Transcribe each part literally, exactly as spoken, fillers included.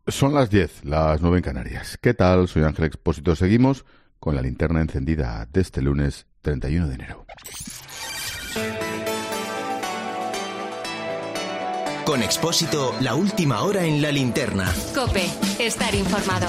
Son las diez, las nueve en Canarias. ¿Qué tal? Soy Ángel Expósito. Seguimos con la linterna encendida de este lunes treinta y uno de enero. Con Expósito, la última hora en la linterna. COPE, estar informado.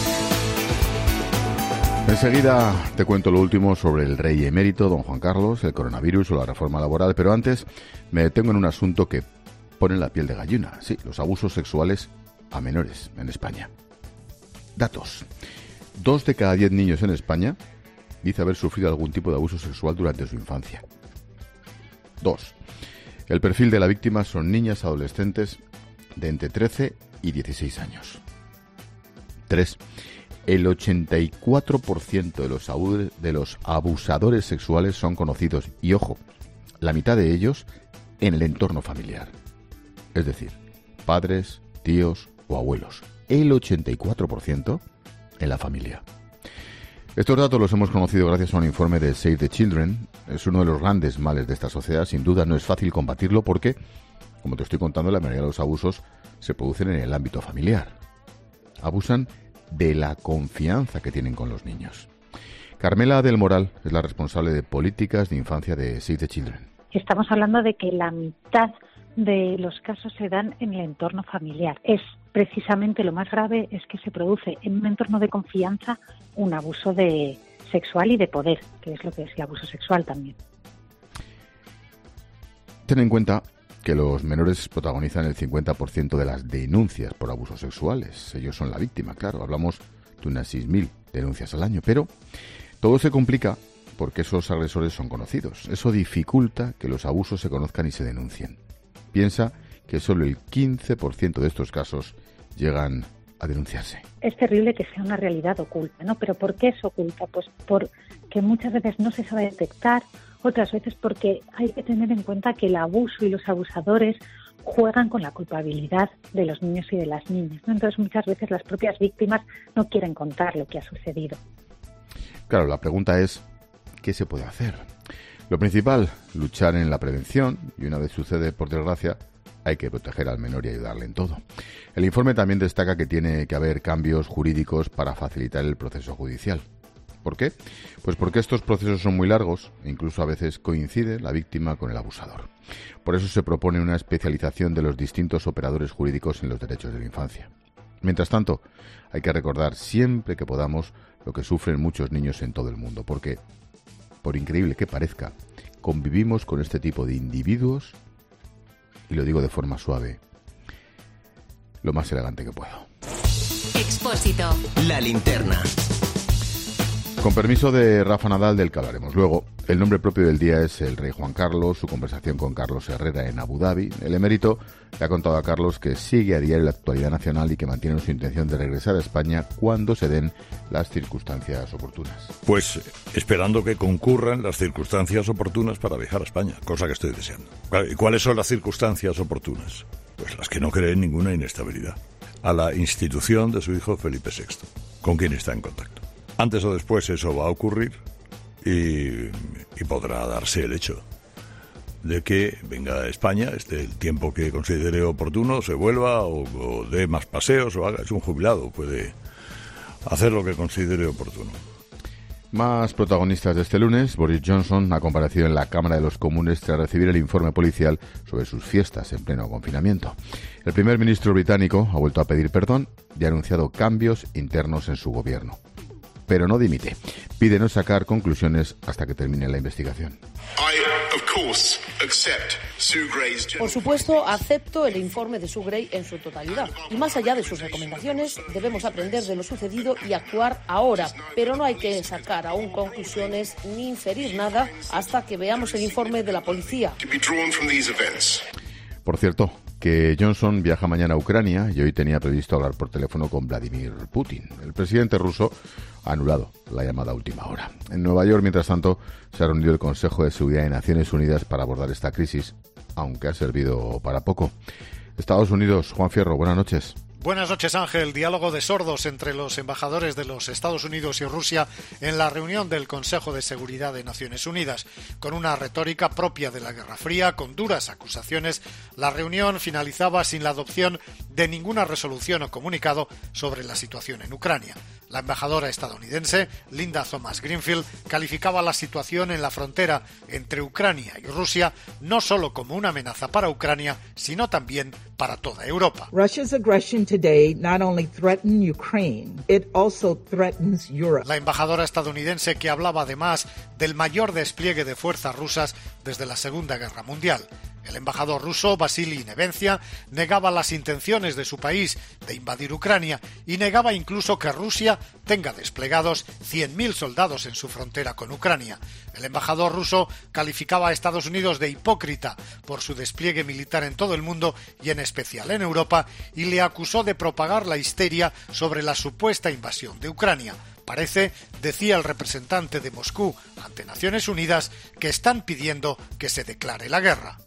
Enseguida te cuento lo último sobre el rey emérito, don Juan Carlos, el coronavirus o la reforma laboral, pero antes me detengo en un asunto que pone la piel de gallina. Sí, los abusos sexuales a menores en España. Datos. Dos de cada diez niños en España dice haber sufrido algún tipo de abuso sexual durante su infancia. Dos. El perfil de la víctima son niñas adolescentes de entre trece y dieciséis años. Tres. El ochenta y cuatro por ciento de los, abu- de los abusadores sexuales son conocidos y, ojo, la mitad de ellos en el entorno familiar. Es decir, padres, tíos o abuelos. El ochenta y cuatro por ciento en la familia. Estos datos los hemos conocido gracias a un informe de Save the Children. Es uno de los grandes males de esta sociedad. Sin duda no es fácil combatirlo porque, como te estoy contando, la mayoría de los abusos se producen en el ámbito familiar. Abusan de la confianza que tienen con los niños. Carmela del Moral es la responsable de políticas de infancia de Save the Children. Estamos hablando de que la mitad de los casos se dan en el entorno familiar. Es precisamente lo más grave, es que se produce en un entorno de confianza un abuso de sexual y de poder, que es lo que es el abuso sexual también. Ten en cuenta que los menores protagonizan el cincuenta por ciento de las denuncias por abusos sexuales. Ellos son la víctima, claro. Hablamos de unas seis mil denuncias al año, pero todo se complica porque esos agresores son conocidos. Eso dificulta que los abusos se conozcan y se denuncien. Piensa que solo el quince por ciento de estos casos llegan a denunciarse. Es terrible que sea una realidad oculta, ¿no? ¿Pero por qué es oculta? Pues porque muchas veces no se sabe detectar, otras veces porque hay que tener en cuenta que el abuso y los abusadores juegan con la culpabilidad de los niños y de las niñas, ¿no? Entonces muchas veces las propias víctimas no quieren contar lo que ha sucedido. Claro, la pregunta es, ¿qué se puede hacer? Lo principal, luchar en la prevención, y una vez sucede, por desgracia, hay que proteger al menor y ayudarle en todo. El informe también destaca que tiene que haber cambios jurídicos para facilitar el proceso judicial. ¿Por qué? Pues porque estos procesos son muy largos e incluso a veces coincide la víctima con el abusador. Por eso se propone una especialización de los distintos operadores jurídicos en los derechos de la infancia. Mientras tanto, hay que recordar siempre que podamos lo que sufren muchos niños en todo el mundo, porque, por increíble que parezca, convivimos con este tipo de individuos, y lo digo de forma suave, lo más elegante que puedo. Expósito. La linterna. Con permiso de Rafa Nadal, del que hablaremos luego, el nombre propio del día es el rey Juan Carlos, su conversación con Carlos Herrera en Abu Dhabi. El emérito le ha contado a Carlos que sigue a diario la actualidad nacional y que mantiene su intención de regresar a España cuando se den las circunstancias oportunas. Pues esperando que concurran las circunstancias oportunas para viajar a España, cosa que estoy deseando. ¿Y cuáles son las circunstancias oportunas? Pues las que no creen ninguna inestabilidad. A la institución de su hijo Felipe sexto, con quien está en contacto. Antes o después eso va a ocurrir y, y podrá darse el hecho de que venga a España, esté el tiempo que considere oportuno, se vuelva o, o dé más paseos o haga, es un jubilado, puede hacer lo que considere oportuno. Más protagonistas de este lunes. Boris Johnson ha comparecido en la Cámara de los Comunes tras recibir el informe policial sobre sus fiestas en pleno confinamiento. El primer ministro británico ha vuelto a pedir perdón y ha anunciado cambios internos en su gobierno. Pero no dimite. Pide no sacar conclusiones hasta que termine la investigación. Por supuesto, acepto el informe de Sue Gray en su totalidad. Y más allá de sus recomendaciones, debemos aprender de lo sucedido y actuar ahora. Pero no hay que sacar aún conclusiones ni inferir nada hasta que veamos el informe de la policía. Por cierto, que Johnson viaja mañana a Ucrania y hoy tenía previsto hablar por teléfono con Vladimir Putin. El presidente ruso ha anulado la llamada a última hora. En Nueva York, mientras tanto, se ha reunido el Consejo de Seguridad de Naciones Unidas para abordar esta crisis, aunque ha servido para poco. Estados Unidos, Juan Fierro, buenas noches. Buenas noches, Ángel. Diálogo de sordos entre los embajadores de los Estados Unidos y Rusia en la reunión del Consejo de Seguridad de Naciones Unidas. Con una retórica propia de la Guerra Fría, con duras acusaciones, la reunión finalizaba sin la adopción de ninguna resolución o comunicado sobre la situación en Ucrania. La embajadora estadounidense, Linda Thomas Greenfield, calificaba la situación en la frontera entre Ucrania y Rusia no solo como una amenaza para Ucrania, sino también para toda Europa. Russia's aggression today not only threatens Ukraine, it also threatens Europe. La embajadora estadounidense, que hablaba además del mayor despliegue de fuerzas rusas desde la Segunda Guerra Mundial. El embajador ruso, Vasily Nevencia, negaba las intenciones de su país de invadir Ucrania y negaba incluso que Rusia tenga desplegados cien mil soldados en su frontera con Ucrania. El embajador ruso calificaba a Estados Unidos de hipócrita por su despliegue militar en todo el mundo y en especial en Europa, y le acusó de propagar la histeria sobre la supuesta invasión de Ucrania. Parece, decía el representante de Moscú ante Naciones Unidas, que están pidiendo que se declare la guerra.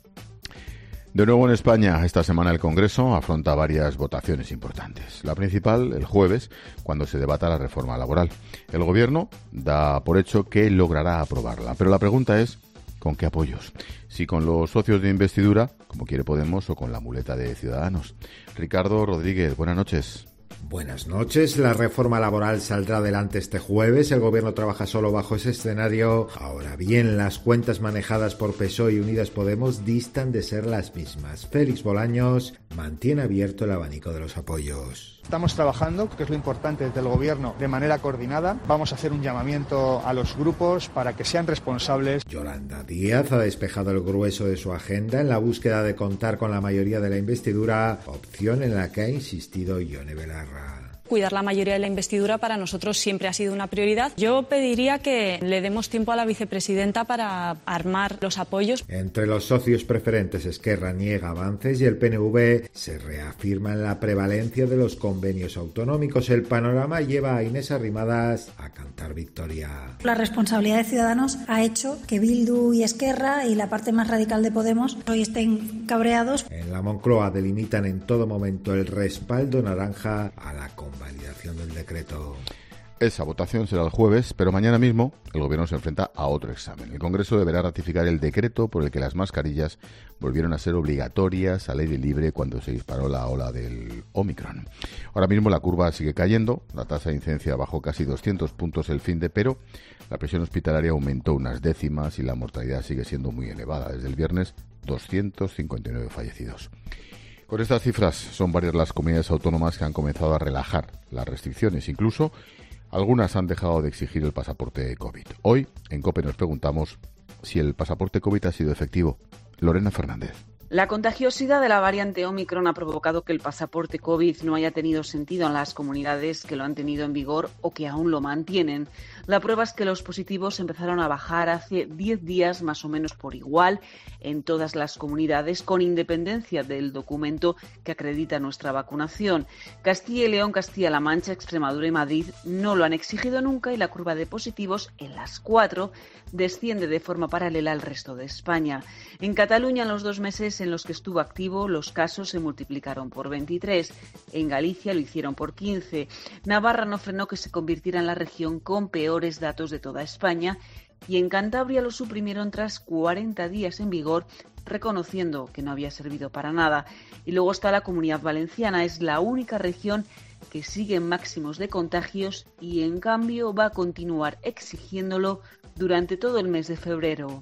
De nuevo en España, esta semana el Congreso afronta varias votaciones importantes. La principal, el jueves, cuando se debata la reforma laboral. El Gobierno da por hecho que logrará aprobarla, pero la pregunta es, ¿con qué apoyos? Si con los socios de investidura, como quiere Podemos, o con la muleta de Ciudadanos. Ricardo Rodríguez, buenas noches. Buenas noches. La reforma laboral saldrá adelante este jueves. El Gobierno trabaja solo bajo ese escenario. Ahora bien, las cuentas manejadas por P S O E y Unidas Podemos distan de ser las mismas. Félix Bolaños mantiene abierto el abanico de los apoyos. Estamos trabajando, que es lo importante, desde el Gobierno, de manera coordinada. Vamos a hacer un llamamiento a los grupos para que sean responsables. Yolanda Díaz ha despejado el grueso de su agenda en la búsqueda de contar con la mayoría de la investidura, opción en la que ha insistido Ione Belarra. Cuidar la mayoría de la investidura para nosotros siempre ha sido una prioridad. Yo pediría que le demos tiempo a la vicepresidenta para armar los apoyos. Entre los socios preferentes, Esquerra niega avances y el P N V se reafirma en la prevalencia de los convenios autonómicos. El panorama lleva a Inés Arrimadas a cantar victoria. La responsabilidad de Ciudadanos ha hecho que Bildu y Esquerra y la parte más radical de Podemos hoy estén cabreados. En la Moncloa delimitan en todo momento el respaldo naranja a la convalidación del decreto. Esa votación será el jueves, pero mañana mismo el Gobierno se enfrenta a otro examen. El Congreso deberá ratificar el decreto por el que las mascarillas volvieron a ser obligatorias al aire libre cuando se disparó la ola del Omicron. Ahora mismo la curva sigue cayendo, la tasa de incidencia bajó casi doscientos puntos el finde, pero la presión hospitalaria aumentó unas décimas y la mortalidad sigue siendo muy elevada. Desde el viernes, doscientos cincuenta y nueve fallecidos. Con estas cifras, son varias las comunidades autónomas que han comenzado a relajar las restricciones. Incluso algunas han dejado de exigir el pasaporte COVID. Hoy, en COPE, nos preguntamos si el pasaporte COVID ha sido efectivo. Lorena Fernández. La contagiosidad de la variante Omicron ha provocado que el pasaporte COVID no haya tenido sentido en las comunidades que lo han tenido en vigor o que aún lo mantienen. La prueba es que los positivos empezaron a bajar hace diez días más o menos por igual en todas las comunidades, con independencia del documento que acredita nuestra vacunación. Castilla y León, Castilla-La Mancha, Extremadura y Madrid no lo han exigido nunca y la curva de positivos en las cuatro desciende de forma paralela al resto de España. En Cataluña, en los dos meses en los que estuvo activo, los casos se multiplicaron por veintitrés. En Galicia lo hicieron por quince. Navarra no frenó que se convirtiera en la región con peores datos de toda España y en Cantabria lo suprimieron tras cuarenta días en vigor, reconociendo que no había servido para nada. Y luego está la Comunidad Valenciana, es la única región que sigue en máximos de contagios y en cambio va a continuar exigiéndolo durante todo el mes de febrero.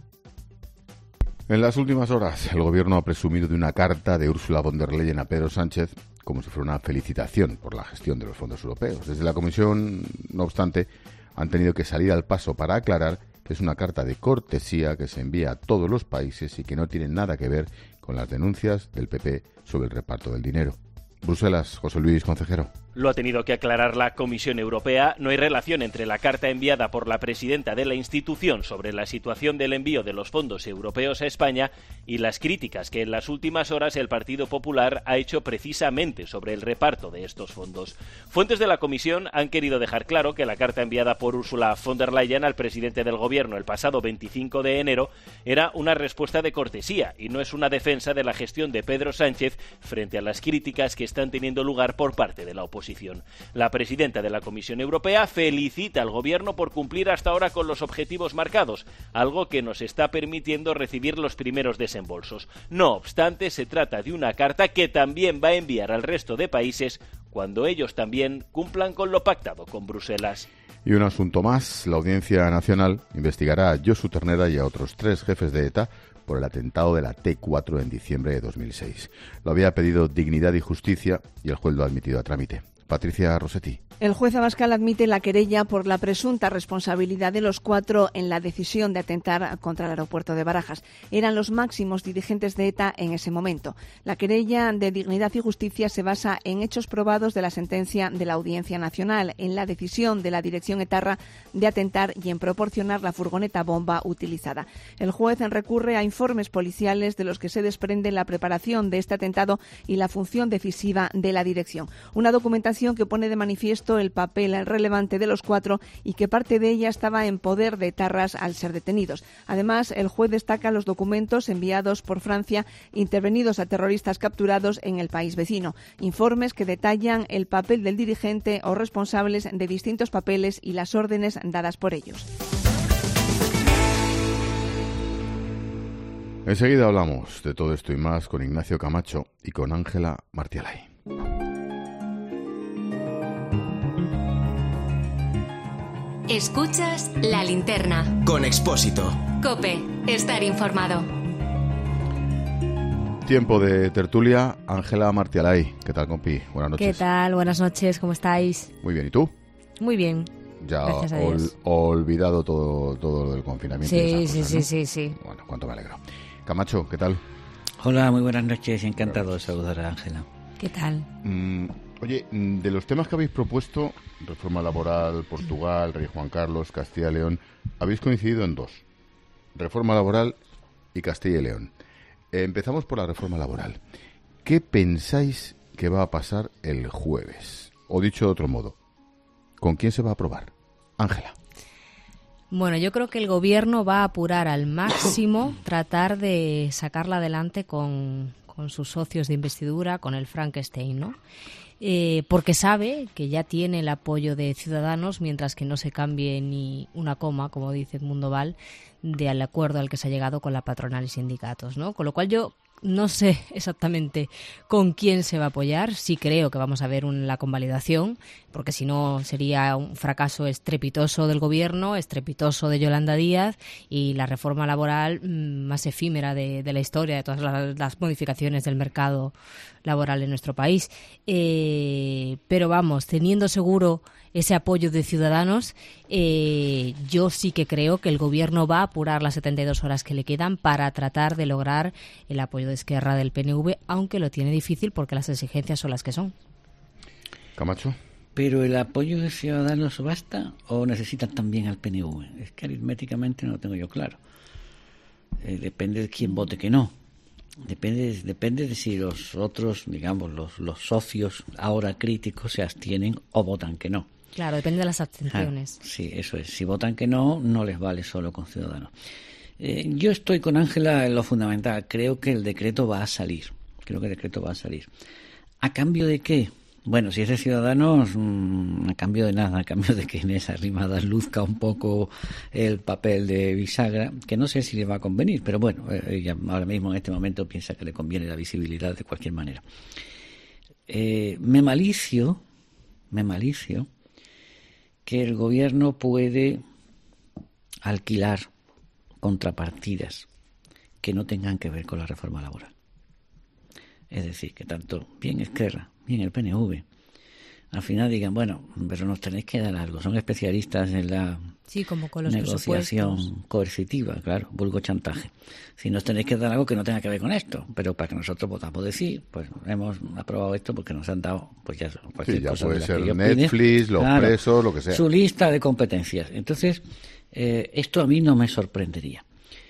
En las últimas horas, el Gobierno ha presumido de una carta de Ursula von der Leyen a Pedro Sánchez como si fuera una felicitación por la gestión de los fondos europeos. Desde la Comisión, no obstante, han tenido que salir al paso para aclarar que es una carta de cortesía que se envía a todos los países y que no tiene nada que ver con las denuncias del P P sobre el reparto del dinero. Bruselas, José Luis Concejero. Lo ha tenido que aclarar la Comisión Europea. No hay relación entre la carta enviada por la presidenta de la institución sobre la situación del envío de los fondos europeos a España y las críticas que en las últimas horas el Partido Popular ha hecho precisamente sobre el reparto de estos fondos. Fuentes de la Comisión han querido dejar claro que la carta enviada por Ursula von der Leyen al presidente del Gobierno el pasado veinticinco de enero era una respuesta de cortesía y no es una defensa de la gestión de Pedro Sánchez frente a las críticas que están teniendo lugar por parte de la oposición. posición. La presidenta de la Comisión Europea felicita al gobierno por cumplir hasta ahora con los objetivos marcados, algo que nos está permitiendo recibir los primeros desembolsos. No obstante, se trata de una carta que también va a enviar al resto de países cuando ellos también cumplan con lo pactado con Bruselas. Y un asunto más, la Audiencia Nacional investigará a Josu Ternera y a otros tres jefes de ETA por el atentado de la T cuatro en diciembre de dos mil seis. Lo había pedido Dignidad y Justicia y el juez lo ha admitido a trámite. Patricia Rossetti. El juez Abascal admite la querella por la presunta responsabilidad de los cuatro en la decisión de atentar contra el aeropuerto de Barajas. Eran los máximos dirigentes de ETA en ese momento. La querella de Dignidad y Justicia se basa en hechos probados de la sentencia de la Audiencia Nacional, en la decisión de la dirección etarra de atentar y en proporcionar la furgoneta bomba utilizada. El juez recurre a informes policiales de los que se desprende la preparación de este atentado y la función decisiva de la dirección. Una documentación que pone de manifiesto el papel relevante de los cuatro y que parte de ella estaba en poder de etarras al ser detenidos. Además, el juez destaca los documentos enviados por Francia intervenidos a terroristas capturados en el país vecino. Informes que detallan el papel del dirigente o responsables de distintos papeles y las órdenes dadas por ellos. Enseguida hablamos de todo esto y más con Ignacio Camacho y con Ángela Martialay. Escuchas La Linterna. Con Expósito. COPE. Estar informado. Tiempo de tertulia. Ángela Martialay. ¿Qué tal, compi? Buenas noches. ¿Qué tal? Buenas noches. ¿Cómo estáis? Muy bien. ¿Y tú? Muy bien. Ya Gracias a ol, Dios. olvidado todo, todo lo del confinamiento. Sí, y esas sí, cosas, sí, ¿no? sí, sí. Bueno, cuánto me alegro. Camacho, ¿qué tal? Hola, muy buenas noches. Encantado de saludar a Ángela. ¿Qué tal? Mm, oye, de los temas que habéis propuesto, reforma laboral, Portugal, Rey Juan Carlos, Castilla y León, habéis coincidido en dos. Reforma laboral y Castilla y León. Eh, empezamos por la reforma laboral. ¿Qué pensáis que va a pasar el jueves? O dicho de otro modo, ¿con quién se va a aprobar? Ángela. Bueno, yo creo que el gobierno va a apurar al máximo tratar de sacarla adelante con, con sus socios de investidura, con el Frankenstein, ¿no? Eh, porque sabe que ya tiene el apoyo de Ciudadanos, mientras que no se cambie ni una coma, como dice Edmundo Val, del acuerdo al que se ha llegado con la patronal y sindicatos, ¿no? Con lo cual yo no sé exactamente con quién se va a apoyar. Sí creo que vamos a ver un, la convalidación, porque si no sería un fracaso estrepitoso del gobierno, estrepitoso de Yolanda Díaz y la reforma laboral mmm, más efímera de, de la historia, de todas las, las modificaciones del mercado laboral en nuestro país. Eh, pero vamos, teniendo seguro ese apoyo de Ciudadanos, eh, yo sí que creo que el gobierno va a apurar las setenta y dos horas que le quedan para tratar de lograr el apoyo de Esquerra del P N V, aunque lo tiene difícil porque las exigencias son las que son. Camacho. ¿Pero el apoyo de Ciudadanos basta o necesitan también al P N V? Es que aritméticamente no lo tengo yo claro. Eh, depende de quién vote que no. Depende, depende de si los otros, digamos, los, los socios ahora críticos se abstienen o votan que no. Claro, depende de las abstenciones. Ah, sí, eso es. Si votan que no, no les vale solo con Ciudadanos. Eh, yo estoy con Ángela en lo fundamental. Creo que el decreto va a salir. Creo que el decreto va a salir. ¿A cambio de qué? Bueno, si es de Ciudadanos, mmm, a cambio de nada, a cambio de que Inés Arrimadas luzca un poco el papel de bisagra, que no sé si le va a convenir, pero bueno, ella ahora mismo en este momento piensa que le conviene la visibilidad de cualquier manera. Eh, me malicio, me malicio que el gobierno puede alquilar contrapartidas que no tengan que ver con la reforma laboral. Es decir, que tanto bien Esquerra, bien el P N V, al final digan, bueno, pero nos tenéis que dar algo. Son especialistas en la sí, como con los negociación coercitiva, claro, vulgo chantaje. Si nos tenéis que dar algo que no tenga que ver con esto, pero para que nosotros podamos decir, pues hemos aprobado esto porque nos han dado, pues ya cualquier sí, ya cosa. puede de ser que Netflix, opine, los claro, presos, lo que sea. Su lista de competencias. Entonces, eh, esto a mí no me sorprendería.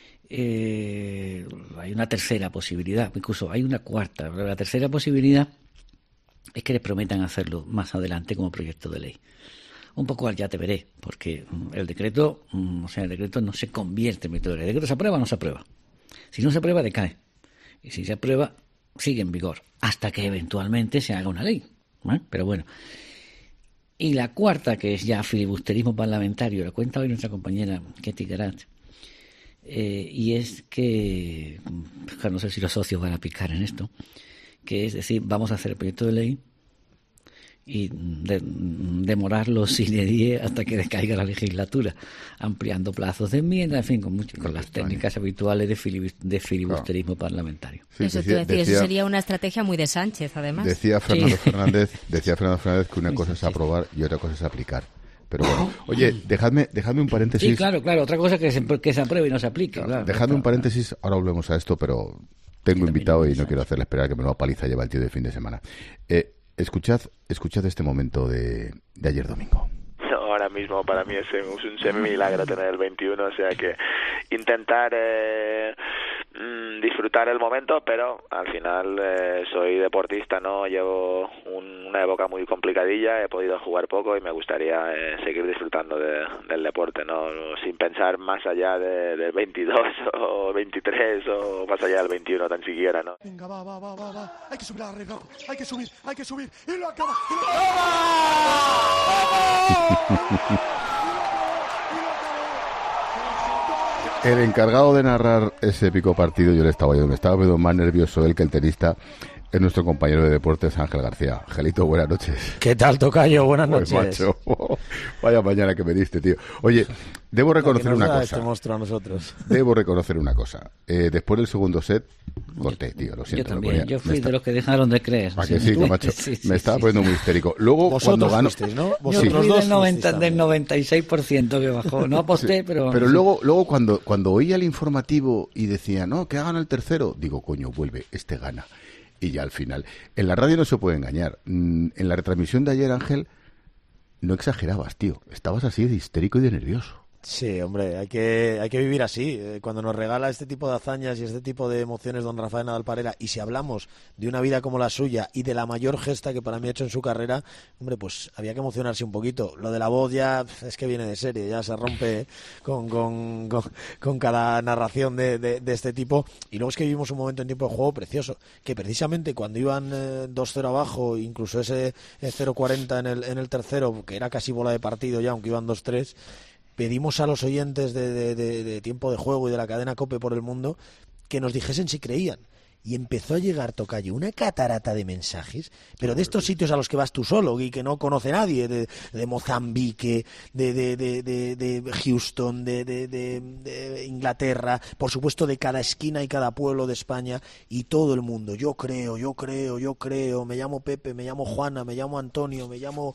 Eh, hay una tercera posibilidad, incluso hay una cuarta. La tercera posibilidad es que les prometan hacerlo más adelante como proyecto de ley. Un poco al ya te veré, porque el decreto, o sea, el decreto no se convierte en metodología. El decreto se aprueba o no se aprueba. Si no se aprueba, decae. Y si se aprueba, sigue en vigor, hasta que eventualmente se haga una ley. ¿eh? Pero bueno. Y la cuarta, que es ya filibusterismo parlamentario, lo cuenta hoy nuestra compañera Ketty Garat, eh, y es que, no sé si los socios van a picar en esto, que es decir, vamos a hacer el proyecto de ley y de, demorarlo sine die hasta que decaiga la legislatura, ampliando plazos de enmienda, en fin, con, mucho, con las técnicas habituales de, filib, de filibusterismo claro. parlamentario. Sí, eso, decía, decir, decía, eso sería una estrategia muy de Sánchez, además. Decía Fernando sí. Fernández, decía Fernando Fernández que una cosa es aprobar y otra cosa es aplicar. Pero bueno, oye, dejadme, dejadme un paréntesis. Sí, claro, claro, otra cosa que se, que se apruebe y no se aplique. Claro, claro, dejadme claro. un paréntesis, ahora volvemos a esto, pero tengo invitado y no quiero hacerle esperar que me lo paliza lleva el tío de fin de semana. Eh, Escuchad, escuchad este momento de, de ayer domingo. Ahora mismo para mí es un, un semi-milagro tener el veintiuno, o sea que intentar eh, disfrutar el momento, pero al final eh, soy deportista, no llevo un, una época muy complicadilla, he podido jugar poco y me gustaría eh, seguir disfrutando de, del deporte, no sin pensar más allá de, del veintidós o veintitrés o más allá del veintiuno tan siquiera, ¿no? Venga, va, va, va, va, va. Hay que subir a arriba, hay que subir, hay que subir y lo acaba. Y lo acaba. El encargado de narrar ese épico partido, yo le estaba oyendo, me estaba viendo más nervioso él que el tenista, es nuestro compañero de deportes, Ángel García. Angelito, buenas noches. ¿Qué tal, tocayo? Buenas noches. Pues, macho, oh, vaya mañana que me diste, tío. Oye, debo reconocer una cosa. Este monstruo a nosotros. Debo reconocer una cosa. Eh, después del segundo set, corté, tío, lo siento. Yo también, ponía, yo fui de los que dejaron de creer. ¿A que sí, sí, macho? Sí, sí, me estaba sí, poniendo sí. muy histérico. Luego, cuando ganó... Fuisteis, ¿no? Yo fui dos del, noventa, del noventa y seis por ciento que bajó. No aposté, sí, pero... Pero luego, luego cuando, cuando oía el informativo y decía, no, que hagan el tercero, digo, coño, vuelve, este gana. Y ya al final. En la radio no se puede engañar. En la retransmisión de ayer, Ángel, no exagerabas, tío. Estabas así de histérico y de nervioso. Sí, hombre, hay que hay que vivir así. Cuando nos regala este tipo de hazañas y este tipo de emociones don Rafael Nadal Parera, y si hablamos de una vida como la suya y de la mayor gesta que para mí ha hecho en su carrera, hombre, pues había que emocionarse un poquito. Lo de la voz ya es que viene de serie, ya se rompe con, con, con, con cada narración de, de, de este tipo. Y luego es que vivimos un momento en tiempo de juego precioso, que precisamente cuando iban eh, dos cero abajo, incluso ese eh, cero cuarenta en el, en el tercero, que era casi bola de partido ya, aunque iban dos tres, pedimos a los oyentes de, de, de, de Tiempo de Juego y de la cadena COPE por el mundo que nos dijesen si creían. Y empezó a llegar, tocayo, una catarata de mensajes, pero de estos sitios a los que vas tú solo y que no conoce nadie, de, de Mozambique, de, de, de, de, de Houston, de, de, de, de Inglaterra, por supuesto de cada esquina y cada pueblo de España, y todo el mundo. Yo creo, yo creo, yo creo, me llamo Pepe, me llamo Juana, me llamo Antonio, me llamo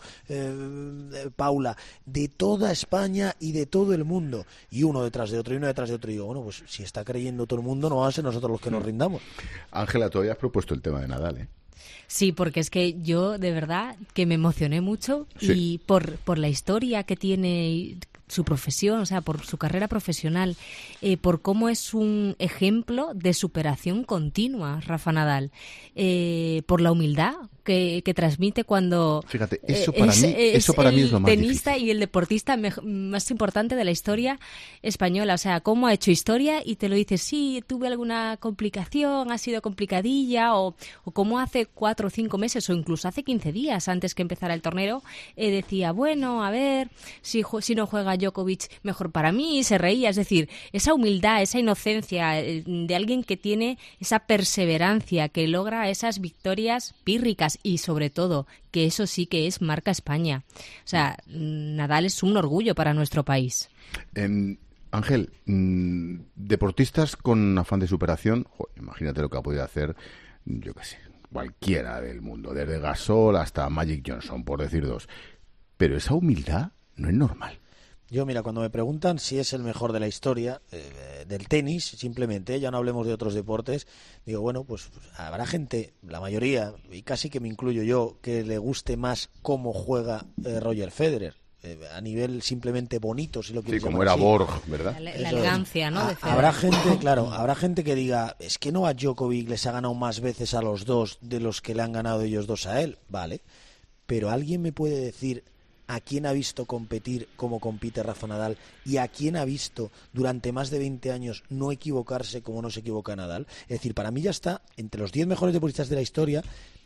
eh, Paula, de toda España y de todo el mundo. Y uno detrás de otro, y uno detrás de otro. Y digo, bueno, pues si está creyendo todo el mundo, no vamos a ser nosotros los que nos rindamos. Ángela, tú habías propuesto el tema de Nadal, ¿eh? Sí, porque es que yo, de verdad, que me emocioné mucho sí. y por, por la historia que tiene su profesión, o sea, por su carrera profesional, eh, por cómo es un ejemplo de superación continua, Rafa Nadal, eh, por la humildad que, que transmite cuando Fíjate, eso para, es, mí, eso para mí es lo más difícil. El tenista y el deportista me, más importante de la historia española, o sea, cómo ha hecho historia y te lo dices, sí, tuve alguna complicación, ha sido complicadilla, o, o como hace cuatro o cinco meses o incluso hace quince días antes que empezara el torneo, eh, decía, bueno, a ver, si, si no juega Djokovic, mejor para mí, y se reía, es decir, esa humildad, esa inocencia eh, de alguien que tiene esa perseverancia, que logra esas victorias pírricas y sobre todo que eso sí que es marca España. O sea, Nadal es un orgullo para nuestro país. Eh, Ángel, mmm, deportistas con afán de superación, joder, imagínate lo que ha podido hacer, yo qué sé, cualquiera del mundo, desde Gasol hasta Magic Johnson, por decir dos. Pero esa humildad no es normal. Yo, mira, cuando me preguntan si es el mejor de la historia, eh, del tenis, simplemente, ya no hablemos de otros deportes, digo, bueno, pues, pues habrá gente, la mayoría, y casi que me incluyo yo, que le guste más cómo juega eh, Roger Federer. Eh, a nivel simplemente bonito, si lo quieres sí, como llamar era así. Borg, ¿verdad? La, la elegancia, ¿no? De Federer. Habrá gente, claro, habrá gente que diga, es que Novak Djokovic les ha ganado más veces a los dos de los que le han ganado ellos dos a él, vale, pero alguien me puede decir a quién ha visto competir como compite Rafa Nadal y a quién ha visto durante más de veinte años no equivocarse como no se equivoca Nadal. Es decir, para mí ya está entre los diez mejores deportistas de la historia,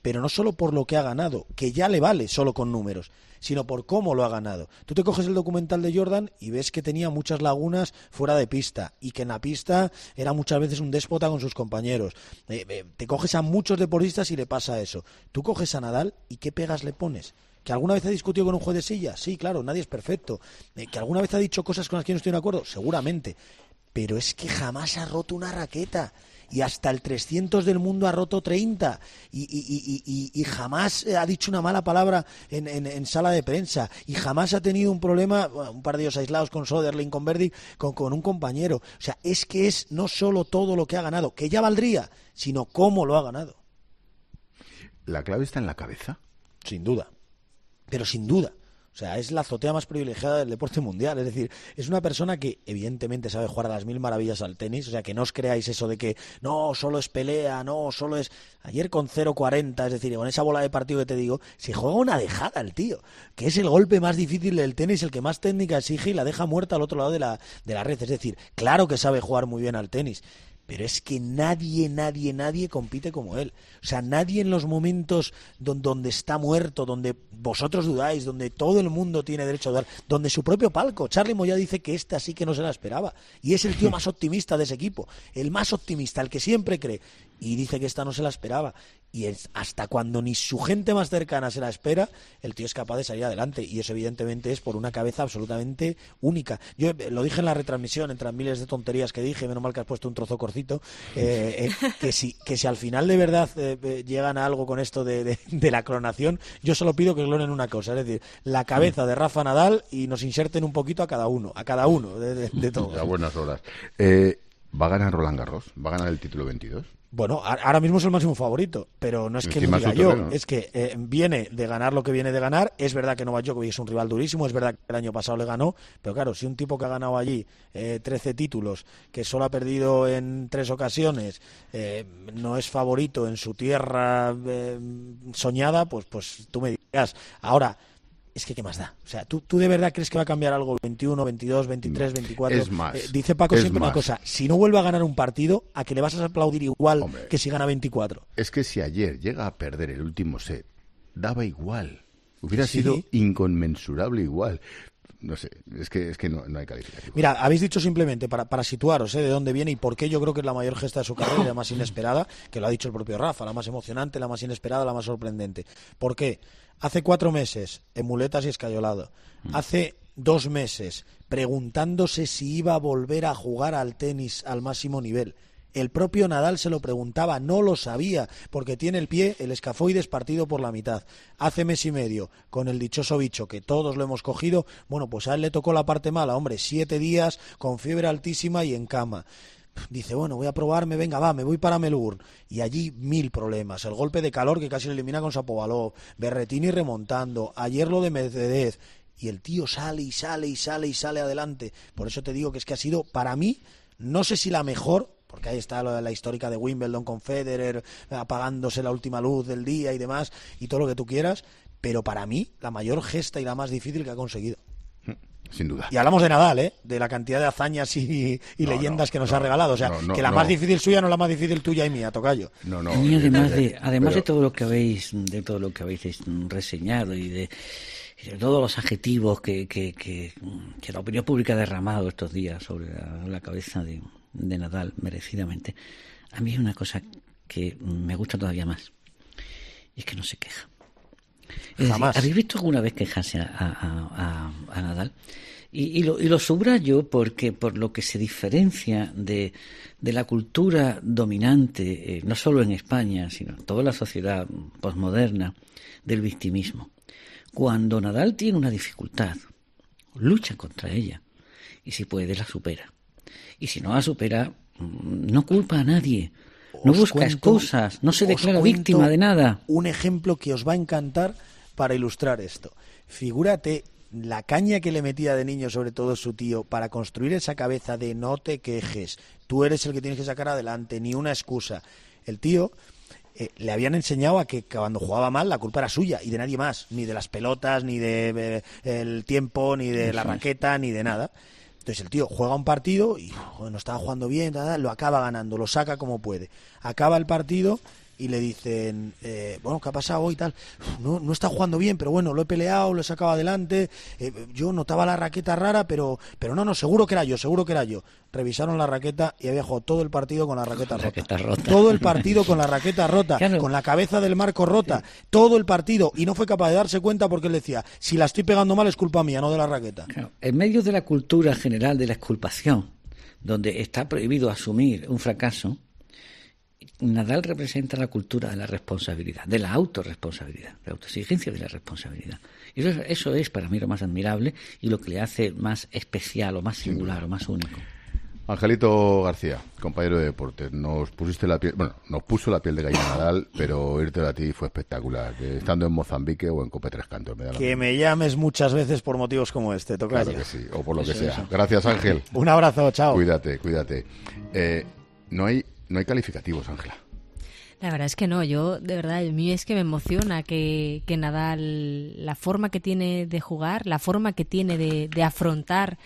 pero no solo por lo que ha ganado, que ya le vale solo con números, sino por cómo lo ha ganado. Tú te coges el documental de Jordan y ves que tenía muchas lagunas fuera de pista y que en la pista era muchas veces un déspota con sus compañeros. Eh, eh, te coges a muchos deportistas y le pasa eso. Tú coges a Nadal y ¿qué pegas le pones? ¿Que alguna vez ha discutido con un juez de silla? Sí, claro, nadie es perfecto. Eh, ¿Que alguna vez ha dicho cosas con las que no estoy de acuerdo? Seguramente. Pero es que jamás ha roto una raqueta. Y hasta el trescientos del mundo ha roto treinta y, y, y, y, y jamás ha dicho una mala palabra en, en, en sala de prensa y jamás ha tenido un problema, bueno, un par de ellos aislados con Soderling, con Verdi, con, con un compañero. O sea, es que es no solo todo lo que ha ganado, que ya valdría, sino cómo lo ha ganado. ¿La clave está en la cabeza? Sin duda, pero sin duda. O sea, es la azotea más privilegiada del deporte mundial. Es decir, es una persona que evidentemente sabe jugar a las mil maravillas al tenis. O sea, que no os creáis eso de que no, solo es pelea, no, solo es... Ayer con cero cuarenta, es decir, con esa bola de partido que te digo, se juega una dejada el tío. Que es el golpe más difícil del tenis, el que más técnica exige y la deja muerta al otro lado de la, de la red. Es decir, claro que sabe jugar muy bien al tenis. Pero es que nadie, nadie, nadie compite como él. O sea, nadie en los momentos donde, donde está muerto, donde vosotros dudáis, donde todo el mundo tiene derecho a dudar, donde su propio palco, Charly Moya dice que esta sí que no se la esperaba. Y es el tío más optimista de ese equipo, el más optimista, el que siempre cree. Y dice que esta no se la esperaba. Y es hasta cuando ni su gente más cercana se la espera, el tío es capaz de salir adelante. Y eso evidentemente es por una cabeza absolutamente única. Yo lo dije en la retransmisión, entre las miles de tonterías que dije, menos mal que has puesto un trozo cortito, eh, eh, que, si, que si al final de verdad eh, llegan a algo con esto de, de, de la clonación, yo solo pido que clonen una cosa, es decir, la cabeza de Rafa Nadal y nos inserten un poquito a cada uno, a cada uno de, de, de todos. A buenas horas. Eh, ¿Va a ganar Roland Garros? ¿Va a ganar el título veintidós? Bueno, ahora mismo es el máximo favorito, pero no es que lo diga yo, es que eh, viene de ganar lo que viene de ganar. Es verdad que Novak Djokovic es un rival durísimo, es verdad que el año pasado le ganó, pero claro, si un tipo que ha ganado allí eh, trece títulos, que solo ha perdido en tres ocasiones, eh, no es favorito en su tierra eh, soñada, pues, pues tú me dirás. Ahora, es que ¿qué más da? O sea, ¿tú, tú de verdad crees que va a cambiar algo veintiuno, veintidós, veintitrés, veinticuatro? Es más. Eh, dice Paco es siempre más. una cosa, si no vuelve a ganar un partido, ¿a que le vas a aplaudir igual Hombre, que si gana veinticuatro? Es que si ayer llega a perder el último set, daba igual. Hubiera Sí. sido inconmensurable igual. No sé, es que, es que no, no hay calificación. Mira, habéis dicho simplemente, para, para situaros ¿eh? de dónde viene y por qué yo creo que es la mayor gesta de su carrera y la más inesperada, que lo ha dicho el propio Rafa, la más emocionante, la más inesperada, la más sorprendente. ¿Por qué? Hace cuatro meses, en muletas y escayolado. Hace dos meses, preguntándose si iba a volver a jugar al tenis al máximo nivel. El propio Nadal se lo preguntaba, no lo sabía, porque tiene el pie, el escafoides partido por la mitad. Hace mes y medio, con el dichoso bicho, que todos lo hemos cogido, bueno, pues a él le tocó la parte mala, hombre, siete días, con fiebre altísima y en cama. Dice, bueno, voy a probarme, venga, va, me voy para Melbourne. Y allí mil problemas. El golpe de calor que casi le elimina con Shapovalov, Berrettini remontando, ayer lo de Medvedev. Y el tío sale y sale y sale y sale adelante. Por eso te digo que es que ha sido, para mí, no sé si la mejor, porque ahí está la, la histórica de Wimbledon con Federer, apagándose la última luz del día y demás, y todo lo que tú quieras, pero para mí, la mayor gesta y la más difícil que ha conseguido. Sin duda. Y hablamos de Nadal, ¿eh? De la cantidad de hazañas y, y no, leyendas no, que nos no, ha regalado. O sea, no, no, que la no. más difícil suya no es la más difícil tuya y mía, tocayo. No, no. Y además eh, de, además pero... de todo lo que habéis, de todo lo que habéis reseñado y de, y de todos los adjetivos que, que, que, que la opinión pública ha derramado estos días sobre la, la cabeza de, de Nadal, merecidamente, a mí hay una cosa que me gusta todavía más, y es que no se queja. Es decir, ¿habéis visto alguna vez quejarse a, a, a, a Nadal? Y, y, lo, y lo subrayo porque por lo que se diferencia de, de la cultura dominante, eh, no solo en España, sino en toda la sociedad posmoderna, del victimismo. Cuando Nadal tiene una dificultad, lucha contra ella y si puede la supera. Y si no la supera, no culpa a nadie, no Os busca cuento, excusas, no se declara cuento víctima de nada. Un ejemplo que os va a encantar para ilustrar esto. Figúrate la caña que le metía de niño, sobre todo su tío, para construir esa cabeza de no te quejes, tú eres el que tienes que sacar adelante, ni una excusa. El tío eh, le habían enseñado a que cuando jugaba mal la culpa era suya y de nadie más, ni de las pelotas, ni de eh, el tiempo, ni de la raqueta, ni de nada. Entonces el tío juega un partido y bueno, estaba jugando bien, nada, lo acaba ganando, lo saca como puede. Acaba el partido y le dicen, eh, bueno, ¿qué ha pasado hoy y tal? No, no está jugando bien, pero bueno, lo he peleado, lo he sacado adelante, eh, yo notaba la raqueta rara, pero pero no, no, seguro que era yo, seguro que era yo. Revisaron la raqueta y había jugado todo el partido con la raqueta, raqueta rota. rota. Todo el partido con la raqueta rota, claro. Con la cabeza del marco rota, sí. Todo el partido, y no fue capaz de darse cuenta porque él decía, si la estoy pegando mal es culpa mía, no de la raqueta. Claro. En medio de la cultura general de la exculpación, donde está prohibido asumir un fracaso, Nadal representa la cultura de la responsabilidad, de la autorresponsabilidad, de la autoexigencia de la responsabilidad. Y eso, eso es para mí lo más admirable y lo que le hace más especial o más singular o más único. Angelito García, compañero de deportes, nos pusiste la piel, bueno, nos puso la piel de gallina Nadal, pero oírte a ti fue espectacular, estando en Mozambique o en Cope Tres Cantos. Me da que me llames muchas veces por motivos como este, toca Claro ya. que sí, o por lo eso, que sea. Eso. Gracias, Ángel. Un abrazo, chao. Cuídate, cuídate. Eh, no hay No hay calificativos, Ángela. La verdad es que no, yo de verdad, a mí es que me emociona que, que Nadal, la forma que tiene de jugar, la forma que tiene de, de afrontar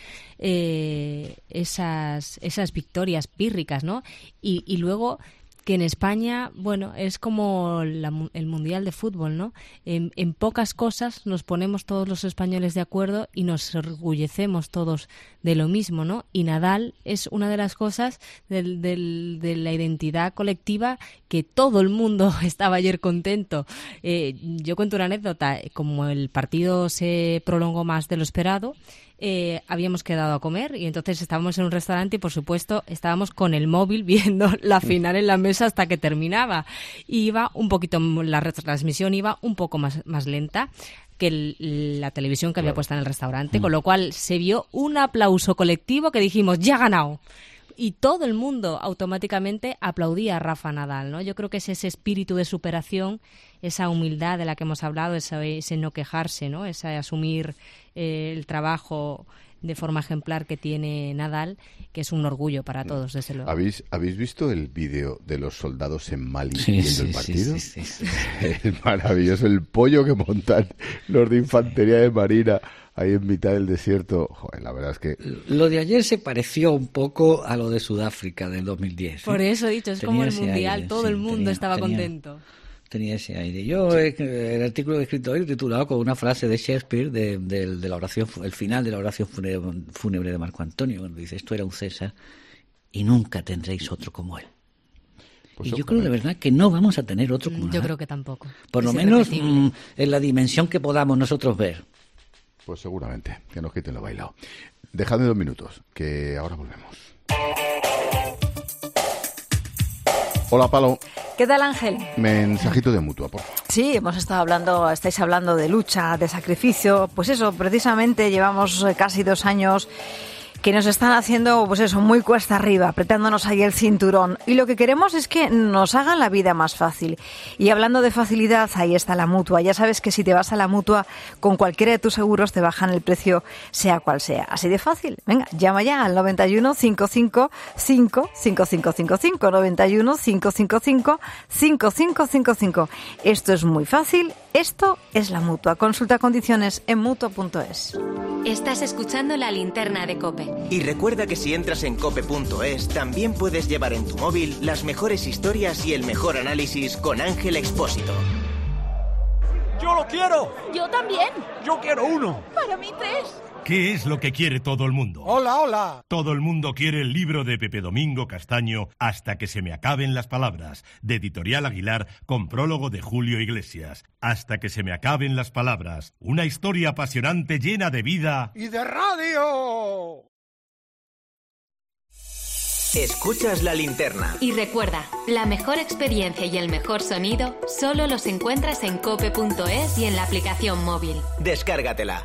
eh, esas, esas victorias pírricas, ¿no? Y, y luego que en España, bueno, es como la, el Mundial de Fútbol, ¿no? En, en pocas cosas nos ponemos todos los españoles de acuerdo y nos orgullecemos todos de lo mismo, ¿no? Y Nadal es una de las cosas del, del, de la identidad colectiva que todo el mundo estaba ayer contento. Eh, yo cuento una anécdota, como el partido se prolongó más de lo esperado, Eh, habíamos quedado a comer y entonces estábamos en un restaurante y por supuesto estábamos con el móvil viendo la final en la mesa hasta que terminaba. Y iba un poquito, la retransmisión iba un poco más, más lenta que el, la televisión que había puesta en el restaurante, mm. con lo cual se vio un aplauso colectivo que dijimos, ¡ya ha ganado! Y todo el mundo automáticamente aplaudía a Rafa Nadal, ¿no? Yo creo que es ese espíritu de superación, esa humildad de la que hemos hablado, ese, ese no quejarse, ¿no? Ese asumir eh, el trabajo de forma ejemplar que tiene Nadal, que es un orgullo para todos, desde luego. ¿Habéis, ¿habéis visto el vídeo de los soldados en Mali sí, viendo sí, el partido? Sí, sí, sí, sí. Es maravilloso el pollo que montan los de infantería de marina ahí en mitad del desierto. Joder, la verdad es que... Lo de ayer se pareció un poco a lo de Sudáfrica del dos mil diez. ¿eh? Por eso he dicho, es tenía como el Mundial, aire, todo sí, el mundo tenía, estaba tenía, contento. Tenía ese aire. Yo, sí. el artículo que he escrito hoy, titulado con una frase de Shakespeare, de, de, de la oración, el final de la oración fúnebre, fúnebre de Marco Antonio, cuando dice, esto era un César y nunca tendréis otro como él. Pues y yo creo de verdad que no vamos a tener otro como él. Yo creo que tampoco. Por lo menos mmm, en la dimensión que podamos nosotros ver. Pues seguramente, que nos quiten lo bailado. Dejadme dos minutos, que ahora volvemos. Hola, Palo. ¿Qué tal, Ángel? Mensajito de Mutua, por favor. Sí, hemos estado hablando, estáis hablando de lucha, de sacrificio. Pues eso, precisamente llevamos casi dos años que nos están haciendo, pues eso, muy cuesta arriba, apretándonos ahí el cinturón. Y lo que queremos es que nos hagan la vida más fácil. Y hablando de facilidad, ahí está la Mutua. Ya sabes que si te vas a la Mutua, con cualquiera de tus seguros te bajan el precio, sea cual sea. Así de fácil. Venga, llama ya al noventa y uno, cinco cinco cinco, cinco cinco cinco cinco, noventa y uno, cinco cinco cinco, cinco cinco cinco cinco. Esto es muy fácil. Esto es la Mutua. Consulta condiciones en mutua punto es. Estás escuchando La Linterna de COPE. Y recuerda que si entras en cope punto es, también puedes llevar en tu móvil las mejores historias y el mejor análisis con Ángel Expósito. ¡Yo lo quiero! ¡Yo también! ¡Yo quiero uno! ¡Para mí tres! ¿Qué es lo que quiere todo el mundo? ¡Hola, hola! Todo el mundo quiere el libro de Pepe Domingo Castaño, Hasta que se me acaben las palabras, de Editorial Aguilar, con prólogo de Julio Iglesias. Hasta que se me acaben las palabras. Una historia apasionante llena de vida... ¡Y de radio! Escuchas La Linterna. Y recuerda, la mejor experiencia y el mejor sonido solo los encuentras en cope punto es y en la aplicación móvil. Descárgatela.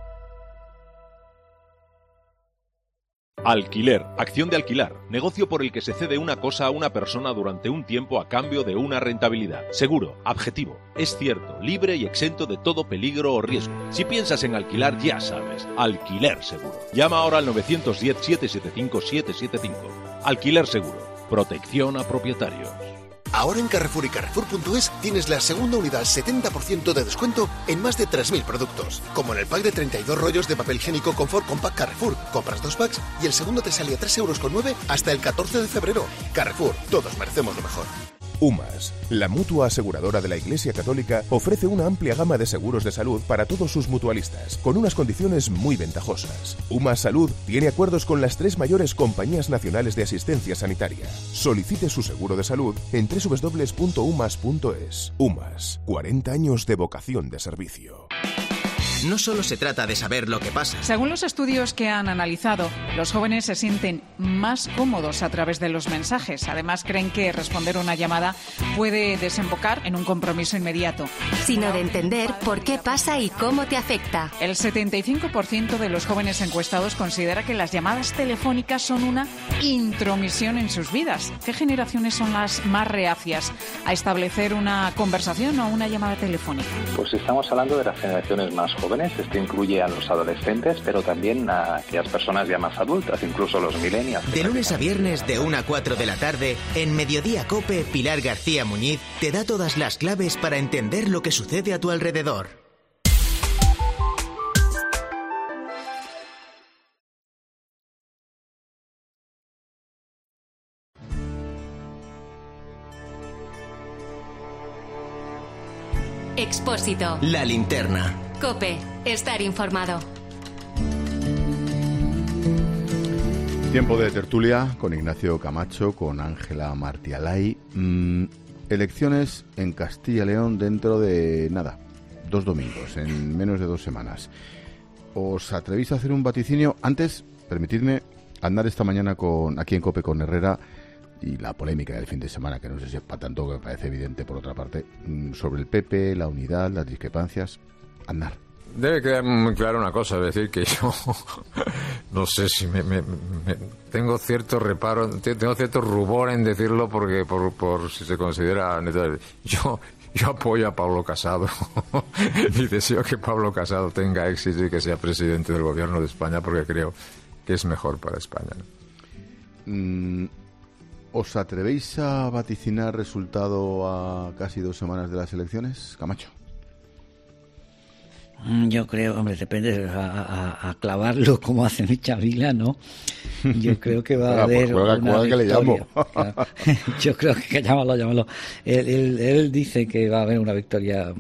Alquiler, acción de alquilar, negocio por el que se cede una cosa a una persona durante un tiempo a cambio de una rentabilidad. Seguro, objetivo, es cierto, libre y exento de todo peligro o riesgo. Si piensas en alquilar, ya sabes, Alquiler Seguro. Llama ahora al nueve uno cero, siete siete cinco, siete siete cinco. Alquiler Seguro, protección a propietarios. Ahora en Carrefour y Carrefour punto es tienes la segunda unidad al setenta por ciento de descuento en más de tres mil productos. Como en el pack de treinta y dos rollos de papel higiénico Confort Compact Carrefour. Compras dos packs y el segundo te sale a tres euros con nueve hasta el catorce de febrero. Carrefour, todos merecemos lo mejor. UMAS, la mutua aseguradora de la Iglesia Católica, ofrece una amplia gama de seguros de salud para todos sus mutualistas, con unas condiciones muy ventajosas. UMAS Salud tiene acuerdos con las tres mayores compañías nacionales de asistencia sanitaria. Solicite su seguro de salud en doble u doble u doble u punto umas punto es. UMAS, cuarenta años de vocación de servicio. No solo se trata de saber lo que pasa. Según los estudios que han analizado, los jóvenes se sienten más cómodos a través de los mensajes. Además, creen que responder una llamada puede desembocar en un compromiso inmediato. Sino de entender por qué pasa y cómo te afecta. El setenta y cinco por ciento de los jóvenes encuestados considera que las llamadas telefónicas son una intromisión en sus vidas. ¿Qué generaciones son las más reacias a establecer una conversación o una llamada telefónica? Pues estamos hablando de las generaciones más jóvenes. Esto incluye a los adolescentes, pero también a aquellas personas ya más adultas, incluso los millennials. De lunes a viernes de una a cuatro de la tarde, en Mediodía Cope, Pilar García Muñiz te da todas las claves para entender lo que sucede a tu alrededor. Expósito. La linterna. COPE. Estar informado. Tiempo de tertulia con Ignacio Camacho, con Ángela Martialay. Mm, elecciones en Castilla y León dentro de nada, dos domingos, en menos de dos semanas. ¿Os atrevéis a hacer un vaticinio? Antes, permitidme andar esta mañana con aquí en COPE con Herrera y la polémica del fin de semana, que no sé si es para tanto, que me parece evidente por otra parte, sobre el P P, la unidad, las discrepancias. Andar. Debe quedar muy claro una cosa, es decir, que yo no sé si me, me, me tengo cierto reparo, tengo cierto rubor en decirlo porque por, por si se considera yo yo apoyo a Pablo Casado y deseo que Pablo Casado tenga éxito y que sea presidente del gobierno de España porque creo que es mejor para España, ¿no? Mm, ¿os atrevéis a vaticinar resultado a casi dos semanas de las elecciones, Camacho? Yo creo, hombre, depende, a, a, a clavarlo como hace Micha Vila, ¿no? Yo creo que va a haber pues, una que le llamo. Claro. Yo creo que, llámalo, llámalo. Él, él, él dice que va a haber una victoria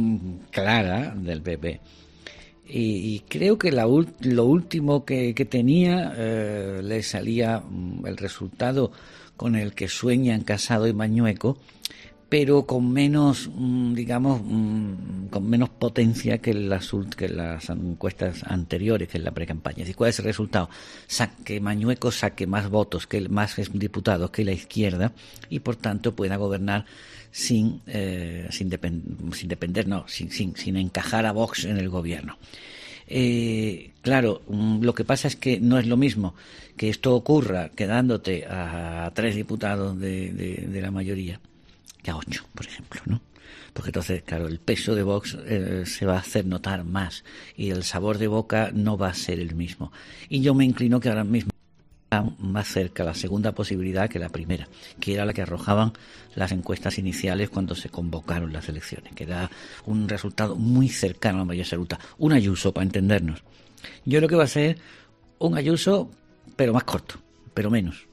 clara del P P. Y, y creo que la, lo último que, que tenía eh, le salía el resultado con el que sueñan Casado y Mañueco, pero con menos, digamos, con menos potencia que las, que las encuestas anteriores, que en la precampaña. Es decir, ¿cuál es el resultado? Que Mañueco saque más votos, que más diputados que la izquierda, y por tanto pueda gobernar sin eh, sin, depend, sin depender, no, sin, sin, sin encajar a Vox en el gobierno. Eh, claro, lo que pasa es que no es lo mismo que esto ocurra quedándote a tres diputados de, de, de la mayoría que a ocho, por ejemplo, ¿no? Porque entonces, claro, el peso de Vox eh, se va a hacer notar más y el sabor de boca no va a ser el mismo. Y yo me inclino que ahora mismo está más cerca la segunda posibilidad que la primera, que era la que arrojaban las encuestas iniciales cuando se convocaron las elecciones, que da un resultado muy cercano a la mayoría absoluta. Un Ayuso, para entendernos. Yo creo que va a ser un Ayuso, pero más corto, pero menos.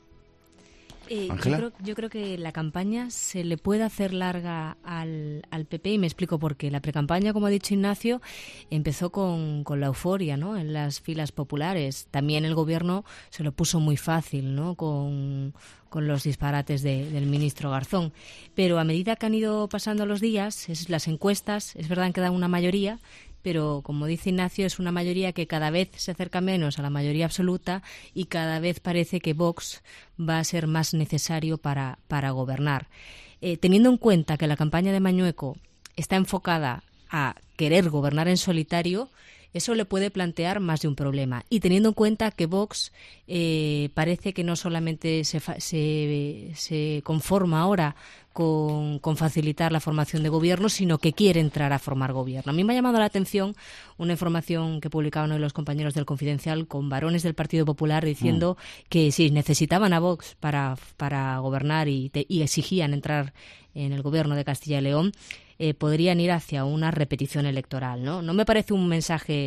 Eh, yo, creo, yo creo que la campaña se le puede hacer larga al, al P P y me explico por qué. La precampaña, como ha dicho Ignacio, empezó con, con la euforia, ¿no?, en las filas populares. También el gobierno se lo puso muy fácil, ¿no?, con, con los disparates de, del ministro Garzón. Pero a medida que han ido pasando los días, es, las encuestas, es verdad que dan una mayoría, pero como dice Ignacio, es una mayoría que cada vez se acerca menos a la mayoría absoluta y cada vez parece que Vox va a ser más necesario para, para gobernar. Eh, teniendo en cuenta que la campaña de Mañueco está enfocada a querer gobernar en solitario, eso le puede plantear más de un problema. Y teniendo en cuenta que Vox eh, parece que no solamente se, fa- se, se conforma ahora con, con facilitar la formación de gobierno, sino que quiere entrar a formar gobierno. A mí me ha llamado la atención una información que publicaban hoy los compañeros del Confidencial con varones del Partido Popular diciendo mm. que si necesitaban a Vox para, para gobernar y, te, y exigían entrar en el gobierno de Castilla y León, Eh, podrían ir hacia una repetición electoral, ¿no? No me parece un mensaje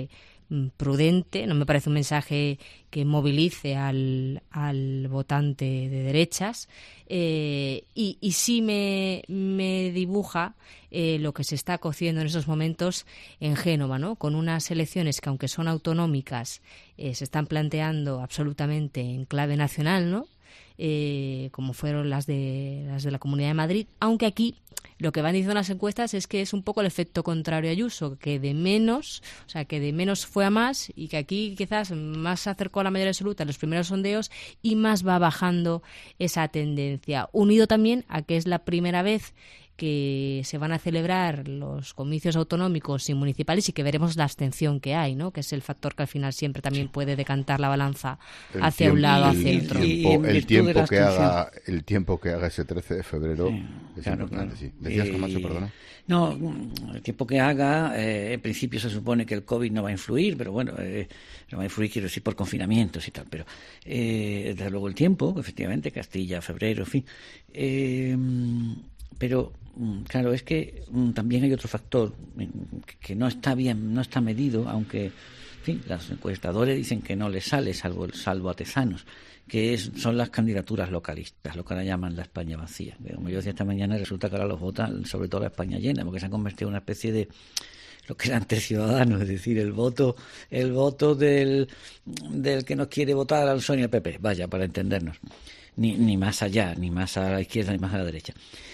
prudente, no me parece un mensaje que movilice al, al votante de derechas, eh, y, y sí me, me dibuja eh, lo que se está cociendo en esos momentos en Génova, ¿no? Con unas elecciones que, aunque son autonómicas, eh, se están planteando absolutamente en clave nacional, ¿no? Eh, como fueron las de las de la Comunidad de Madrid, aunque aquí lo que van diciendo las encuestas es que es un poco el efecto contrario a Ayuso, que de menos, o sea, que de menos fue a más, y que aquí quizás más se acercó a la mayoría absoluta en los primeros sondeos y más va bajando esa tendencia, unido también a que es la primera vez que se van a celebrar los comicios autonómicos y municipales y que veremos la abstención que hay, ¿no? Que es el factor que al final siempre también puede decantar la balanza el hacia tiempo, un lado, hacia el otro. Tiempo, el, tiempo que haga, el tiempo que haga ese trece de febrero sí, es claro, importante, claro. sí. Decías, eh, Camacho, perdona. No, el tiempo que haga, eh, en principio se supone que el COVID no va a influir, pero bueno, eh, no va a influir, quiero decir, por confinamientos y tal, pero eh, desde luego el tiempo, efectivamente, Castilla, febrero, en fin. Eh, pero claro, es que también hay otro factor que no está bien, no está medido, aunque, en fin, los encuestadores dicen que no les sale, salvo salvo a Tezanos, que es, son las candidaturas localistas, lo que ahora llaman la España vacía. Como yo decía esta mañana, resulta que ahora los votan sobre todo la España llena, porque se han convertido en una especie de lo que era antes Ciudadanos, es decir, el voto el voto del, del que no quiere votar al P S O E ni al P P, vaya, para entendernos, ni, ni más allá, ni más a la izquierda, ni más a la derecha.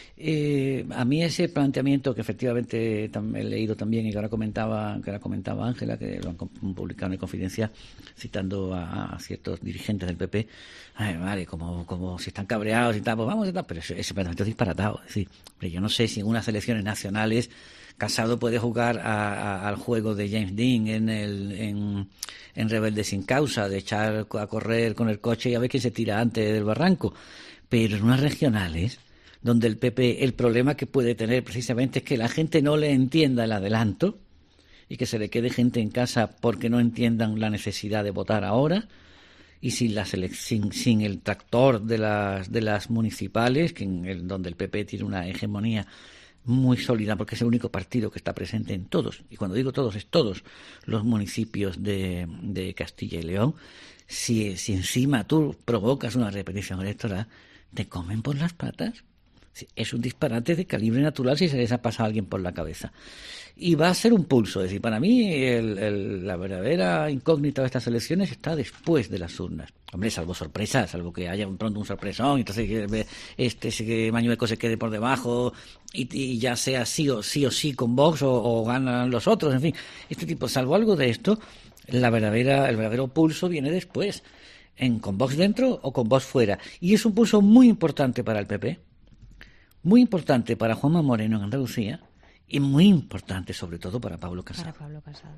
Eh, a mí ese planteamiento que efectivamente he leído también y que ahora comentaba que ahora comentaba Ángela, que lo han publicado en Confidencia citando a, a ciertos dirigentes del P P, ay, vale, como, como si están cabreados y tal, pues vamos y tal, pero ese, ese planteamiento es disparatado. Es decir, yo no sé si en unas elecciones nacionales Casado puede jugar a, a, al juego de James Dean en, el, en, en Rebelde sin causa, de echar a correr con el coche y a ver quién se tira antes del barranco, pero en unas regionales donde el P P, el problema que puede tener precisamente es que la gente no le entienda el adelanto y que se le quede gente en casa porque no entiendan la necesidad de votar ahora, y sin, la selec- sin, sin el tractor de las, de las municipales, que en el, donde el P P tiene una hegemonía muy sólida porque es el único partido que está presente en todos, y cuando digo todos es todos los municipios de, de Castilla y León. Si, si encima tú provocas una repetición electoral, te comen por las patas. Es un disparate de calibre natural si se les ha pasado a alguien por la cabeza. Y va a ser un pulso. Es decir, para mí el, el, la verdadera incógnita de estas elecciones está después de las urnas. Hombre, salvo sorpresas, salvo que haya un, pronto un sorpresón, entonces este ese Mañueco se quede por debajo y, y ya sea sí o sí o sí con Vox o, o ganan los otros, en fin. Este tipo, salvo algo de esto, la verdadera, el verdadero pulso viene después, en con Vox dentro o con Vox fuera. Y es un pulso muy importante para el P P. Muy importante para Juanma Moreno en Andalucía y muy importante sobre todo para Pablo Casado. Para Pablo Casado.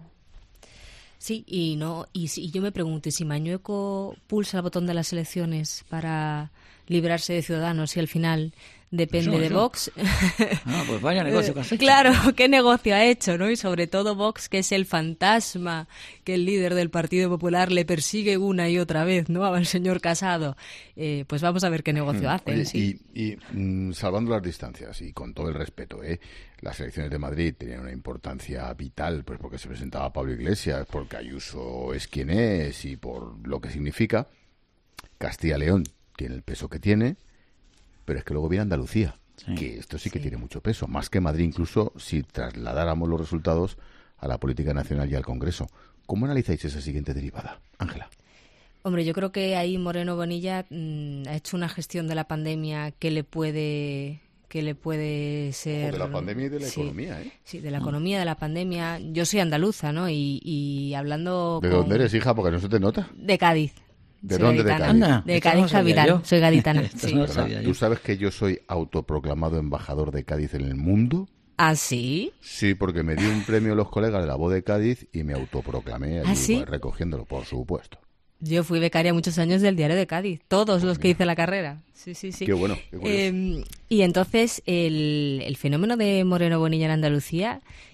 Sí, y no y, si, y yo me pregunto, si Mañueco pulsa el botón de las elecciones para librarse de Ciudadanos y al final depende eso, de eso. Vox. Ah, pues vaya negocio que has hecho. Claro, qué negocio ha hecho, ¿no? Y sobre todo Vox, que es el fantasma que el líder del Partido Popular le persigue una y otra vez, ¿no? Al señor Casado. Eh, pues vamos a ver qué negocio mm, hacen. Oye, sí. Y, y mm, salvando las distancias y con todo el respeto, ¿eh? Las elecciones de Madrid tenían una importancia vital, pues porque se presentaba Pablo Iglesias, porque Ayuso es quien es y por lo que significa. Castilla y León tiene el peso que tiene, pero es que luego viene Andalucía, sí, que esto sí que sí. tiene mucho peso, más que Madrid, incluso si trasladáramos los resultados a la política nacional y al Congreso. ¿Cómo analizáis esa siguiente derivada, Ángela? Hombre, yo creo que ahí Moreno Bonilla mmm, ha hecho una gestión de la pandemia que le puede que le puede ser... O de la pandemia y de la sí, economía, ¿eh? Sí, de la economía, de la pandemia. Yo soy andaluza, ¿no? Y, y hablando... ¿De con... dónde eres, hija? Porque no se te nota. De Cádiz. ¿De soy dónde? gaditana. ¿De Cádiz? Anda, de Cádiz no capital. Soy gaditana. Sí. No ¿Tú sabes que yo soy autoproclamado embajador de Cádiz en el mundo? ¿Ah, sí? Sí, porque me dio un premio los colegas de la voz de Cádiz y me autoproclamé allí, ¿Ah, sí? recogiéndolo, por supuesto. Yo fui becaria muchos años del Diario de Cádiz, todos pues los que hice la carrera. Sí, sí, sí. Qué bueno, qué eh, y entonces el, el fenómeno de Moreno Bonilla en Andalucía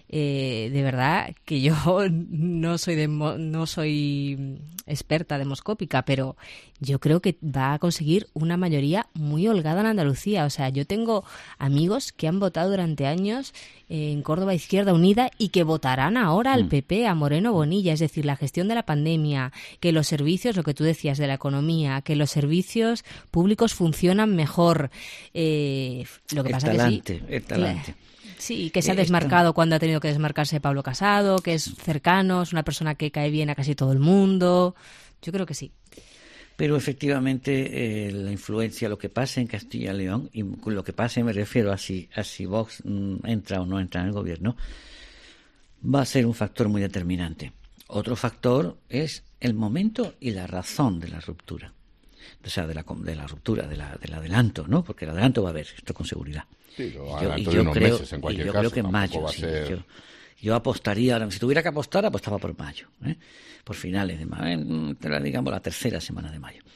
Eh, de verdad que yo no soy demo, no soy experta demoscópica, pero yo creo que va a conseguir una mayoría muy holgada en Andalucía. O sea, yo tengo amigos que han votado durante años en Córdoba Izquierda Unida y que votarán ahora al P P, a Moreno Bonilla. Es decir, la gestión de la pandemia, que los servicios, lo que tú decías de la economía, que los servicios públicos funcionan mejor. Eh, lo que el pasa talante, que sí. el talante. Sí, que se ha Eh, desmarcado cuando ha tenido que desmarcarse Pablo Casado, que es cercano, es una persona que cae bien a casi todo el mundo. Yo creo que sí. Pero efectivamente eh, la influencia, lo que pasa en Castilla y León, y con lo que pase me refiero a si, a si Vox mm, entra o no entra en el gobierno, va a ser un factor muy determinante. Otro factor es el momento y la razón de la ruptura. O sea, de la, de la ruptura, de la, del adelanto, ¿no? Porque el adelanto va a haber, esto con seguridad. Sí, lo yo, adelanto y de yo unos creo, meses en cualquier y yo caso. creo que en mayo, va a sí, ser... yo, yo apostaría, si tuviera que apostar, apostaba por mayo, ¿eh? Por finales de mayo, eh, digamos la tercera semana de mayo.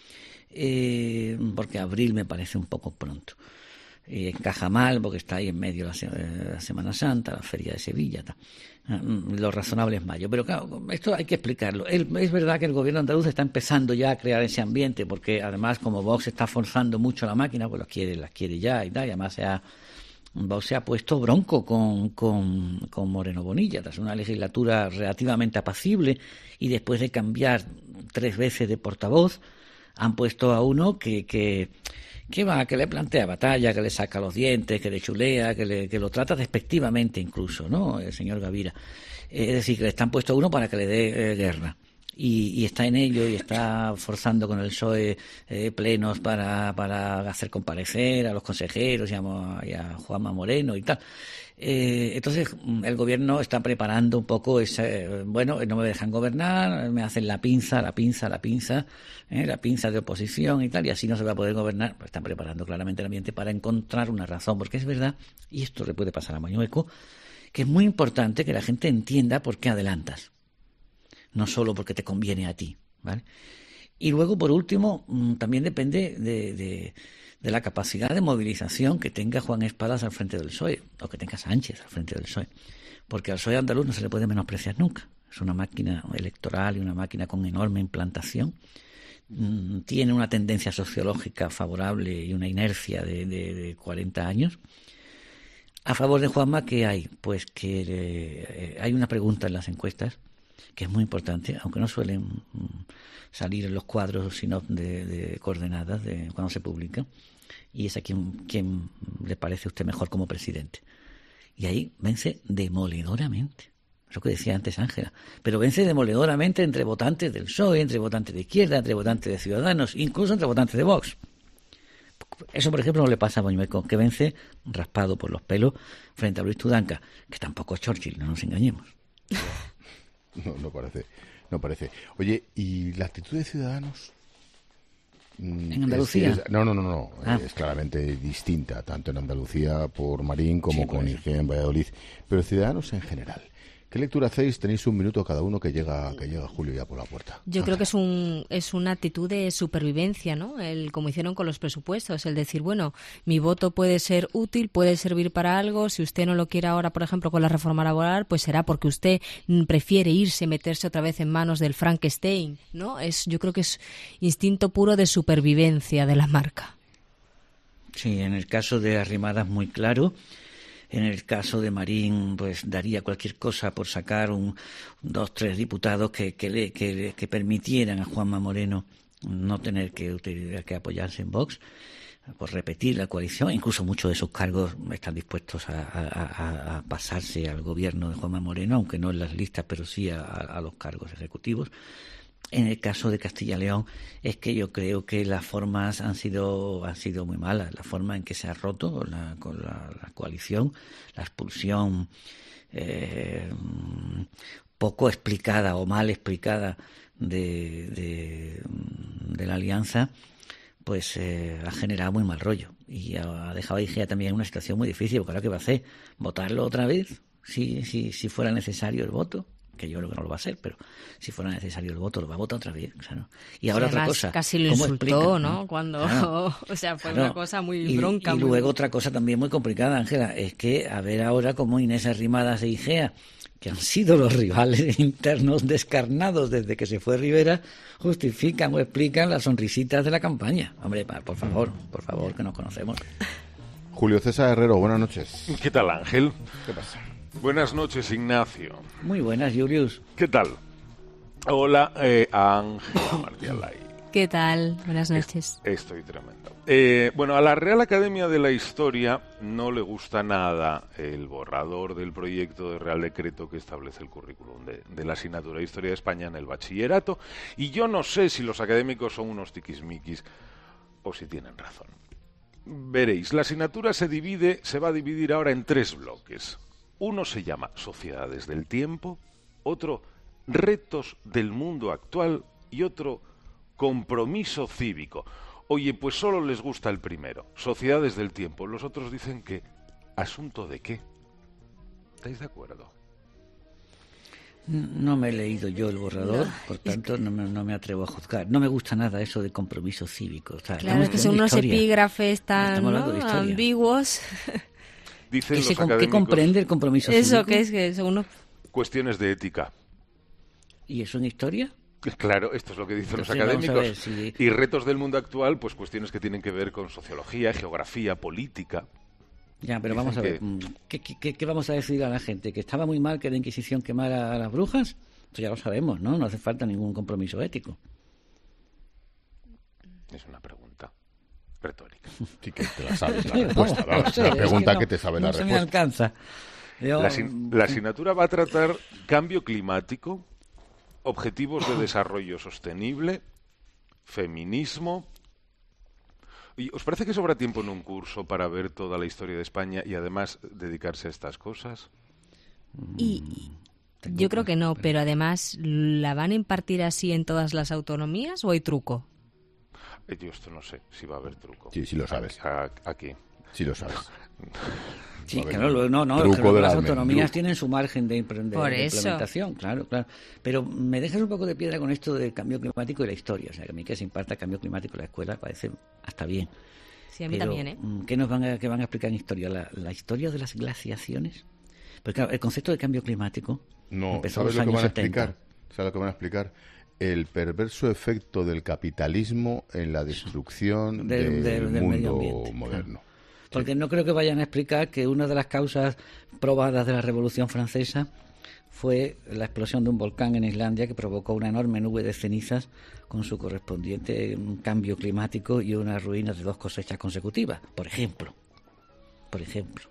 Eh, porque abril me parece un poco pronto. Eh, encaja mal porque está ahí en medio la, se la Semana Santa, la Feria de Sevilla, tal. Lo razonable es mayo, pero claro, esto hay que explicarlo. El, es verdad que el gobierno andaluz está empezando ya a crear ese ambiente, porque además como Vox está forzando mucho la máquina, pues las quiere, las quiere ya y tal, y además se ha, Vox se ha puesto bronco con, con, con Moreno Bonilla, tras una legislatura relativamente apacible, y después de cambiar tres veces de portavoz, han puesto a uno que... que que va, que le plantea batalla, que le saca los dientes, que le chulea, que, le, que lo trata despectivamente incluso, ¿no? El señor Gavira. Es decir, que le están puesto a uno para que le dé eh, guerra. Y, y está en ello y está forzando con el P S O E eh, plenos para, para hacer comparecer a los consejeros y a, y a Juanma Moreno y tal. Eh, entonces el gobierno está preparando un poco ese, bueno, no me dejan gobernar, me hacen la pinza, la pinza, la pinza, eh, la pinza de oposición y tal, y así no se va a poder gobernar. Pues están preparando claramente el ambiente para encontrar una razón, porque es verdad, y esto le puede pasar a Mañueco, que es muy importante que la gente entienda por qué adelantas, no solo porque te conviene a ti, ¿vale? Y luego, por último, también depende de, de, de la capacidad de movilización que tenga Juan Espadas al frente del P S O E, o que tenga Sánchez al frente del P S O E, porque al P S O E andaluz no se le puede menospreciar nunca. Es una máquina electoral y una máquina con enorme implantación. Tiene una tendencia sociológica favorable y una inercia de, de, de cuarenta años. A favor de Juanma, ¿qué hay? Pues que eh, hay una pregunta en las encuestas que es muy importante, aunque no suelen salir en los cuadros sino de, de coordenadas de cuando se publica, y es a quien, quien le parece a usted mejor como presidente. Y ahí vence demoledoramente. Es lo que decía antes Ángela. Pero vence demoledoramente entre votantes del P S O E, entre votantes de izquierda, entre votantes de Ciudadanos, incluso entre votantes de Vox. Eso, por ejemplo, no le pasa a Mañueco, que vence raspado por los pelos frente a Luis Tudanca, que tampoco es Churchill, no nos engañemos. No, no parece, no parece. Oye, ¿y la actitud de Ciudadanos? ¿En Andalucía? Es, es, no, no, no, no. Ah. Es claramente distinta, tanto en Andalucía por Marín como sí, con I G en Valladolid. Pero Ciudadanos en general. ¿Qué lectura hacéis? Tenéis un minuto cada uno que llega que llega Julio ya por la puerta. Yo ah. creo que es un es una actitud de supervivencia, ¿no? El como hicieron con los presupuestos, el decir, bueno, mi voto puede ser útil, puede servir para algo, si usted no lo quiere ahora, por ejemplo, con la reforma laboral, pues será porque usted prefiere irse, meterse otra vez en manos del Frankenstein, ¿no? Es yo creo que es instinto puro de supervivencia de la marca. Sí, en el caso de Arrimadas muy claro. En el caso de Marín, pues daría cualquier cosa por sacar un dos, tres diputados que, que, le, que, que permitieran a Juanma Moreno no tener que, que apoyarse en Vox, por repetir la coalición. Incluso muchos de sus cargos están dispuestos a, a, a pasarse al gobierno de Juanma Moreno, aunque no en las listas, pero sí a, a los cargos ejecutivos. En el caso de Castilla y León es que yo creo que las formas han sido han sido muy malas. La forma en que se ha roto la, con la, la coalición, la expulsión eh, poco explicada o mal explicada de, de, de la alianza, pues eh, ha generado muy mal rollo. Y ha dejado a I G E A también en una situación muy difícil, porque ahora ¿qué va a hacer? ¿Votarlo otra vez? Si, si, si fuera necesario el voto. que yo creo que no lo va a hacer, pero si fuera necesario el voto, lo va a votar otra vez. Claro. Y ahora sí, otra cosa. Casi lo ¿cómo insultó, explican, ¿no? Cuando, claro, o sea, fue claro. una cosa muy y, bronca. Y muy... luego otra cosa también muy complicada, Ángela, es que a ver ahora cómo Inés Arrimadas e Igea, que han sido los rivales internos descarnados desde que se fue Rivera, justifican o explican las sonrisitas de la campaña. Hombre, por favor, por favor, que nos conocemos. Julio César Herrero, buenas noches. ¿Qué tal, Ángel? ¿Qué pasa? Buenas noches, Ignacio. Muy buenas, Julius. ¿Qué tal? Hola, eh, Ángela Martialay. ¿Qué tal? Buenas noches. Estoy tremendo. Eh, bueno, a la Real Academia de la Historia no le gusta nada el borrador del proyecto de Real Decreto que establece el currículum de, de la asignatura de Historia de España en el bachillerato, y yo no sé si los académicos son unos tiquismiquis o si tienen razón. Veréis, la asignatura se divide, se va a dividir ahora en tres bloques. Uno se llama Sociedades del Tiempo, otro Retos del Mundo Actual y otro Compromiso Cívico. Oye, pues solo les gusta el primero, Sociedades del Tiempo. Los otros dicen que ¿asunto de qué? ¿Estáis de acuerdo? No me he leído yo el borrador, no, por tanto no me, no me atrevo a juzgar. No me gusta nada eso de compromiso cívico. O sea, claro, es que son unos epígrafes tan, ¿no?, ambiguos. Dicen ¿Qué, los se, académicos, ¿Qué comprende el compromiso eso cívico? Que es que son unos... Cuestiones de ética. ¿Y eso en historia? Claro, esto es lo que dicen Entonces, los académicos. ver, si... Y retos del mundo actual, pues cuestiones que tienen que ver con sociología, geografía, política. Ya, pero vamos a que... ver, ¿qué, qué, ¿qué vamos a decir a la gente? ¿Que estaba muy mal que la Inquisición quemara a las brujas? Eso ya lo sabemos, ¿no? No hace falta ningún compromiso ético. Es una pregunta retórica. Sí que te la sabes la respuesta. No, es una pregunta es que, no, que te sabe no la se respuesta. Me alcanza. Yo... La, la asignatura va a tratar cambio climático, objetivos de desarrollo sostenible, feminismo. ¿Y os parece que sobra tiempo en un curso para ver toda la historia de España y además dedicarse a estas cosas? Y yo creo que no, pero además, ¿la van a impartir así en todas las autonomías o hay truco? Yo esto no sé si va a haber truco. Sí, sí lo sabes. Aquí. Sí lo sabes. Sí, claro, no, no, truco de las la autonomías almendruca. tienen su margen de, de, Por de eso. implementación, claro, claro. Pero me dejas un poco de piedra con esto del cambio climático y la historia. O sea, que a mí que se imparta cambio climático en la escuela parece hasta bien. Sí, a mí Pero, también, ¿eh? ¿qué nos van a, qué van a explicar en historia? ¿La, la historia de las glaciaciones? Porque claro, el concepto de cambio climático no, empezó ¿sabes en los lo que años van a setenta. explicar? ¿Sabes lo que van a explicar? El perverso efecto del capitalismo en la destrucción del, del, del, del mundo medio ambiente, moderno. Claro. Porque no creo que vayan a explicar que una de las causas probadas de la Revolución Francesa fue la explosión de un volcán en Islandia que provocó una enorme nube de cenizas con su correspondiente cambio climático y una ruina de dos cosechas consecutivas, por ejemplo. Por ejemplo.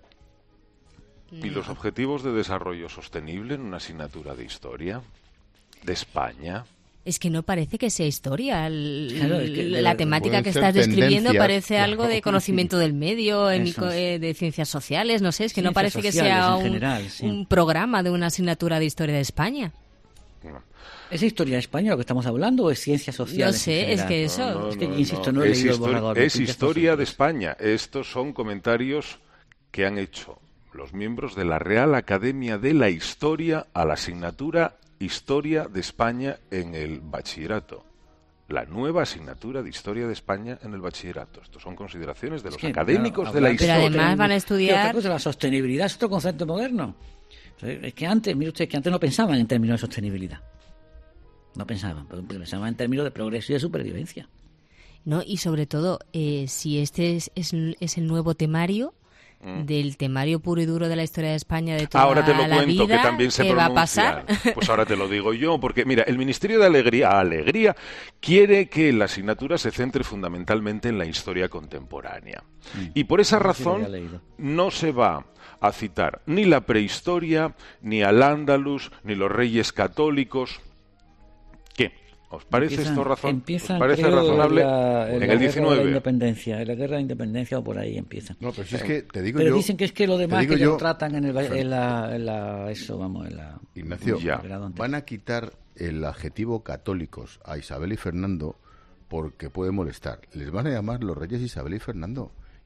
¿Y los objetivos de desarrollo sostenible en una asignatura de historia de España? Es que no parece que sea historia. El, claro, es que la temática que estás describiendo parece claro. algo de conocimiento del medio, Eso es. de ciencias sociales, no sé, es que ciencias no parece que sea un, general, sí. un programa de una asignatura de historia de España. ¿Es historia de España lo que estamos hablando o es ciencias sociales? No sé, es que eso... No, no, es que, no, insisto, no, no he es leído el borrador. Es historia de España. Estos son comentarios que han hecho los miembros de la Real Academia de la Historia a la asignatura Historia de España en el bachillerato. La nueva asignatura de Historia de España en el bachillerato. Estos son consideraciones de los es que, académicos claro, de la historia. Pero además van a estudiar... La sostenibilidad es otro concepto moderno. Es que antes, mire usted, que antes no pensaban en términos de sostenibilidad. No pensaban, pensaban en términos de progreso y de supervivencia. No, y sobre todo, eh, si este es, es, es el nuevo temario... del temario puro y duro de la historia de España de toda ahora te lo la cuento, vida, que también se ¿qué va a pasar? Pues ahora te lo digo yo, porque mira, el Ministerio de Alegría, Alegría quiere que la asignatura se centre fundamentalmente en la historia contemporánea. Mm. Y por esa razón no se va a citar ni la prehistoria, ni al Andalus, ni los reyes católicos. ¿Qué? ¿Os parece empiezan, esto razón? Empiezan, ¿Os parece creo, razonable? En, la, en, en la el diecinueve. De la independencia, en la guerra de independencia o por ahí empiezan. No, pero si es que te digo pero yo. dicen que es que lo demás que yo, lo tratan en, el, en, la, en la. Eso, vamos, en la. Ignacio, ya. Van a quitar el adjetivo católicos a Isabel y Fernando porque puede molestar. Les van a llamar los reyes Isabel y Fernando.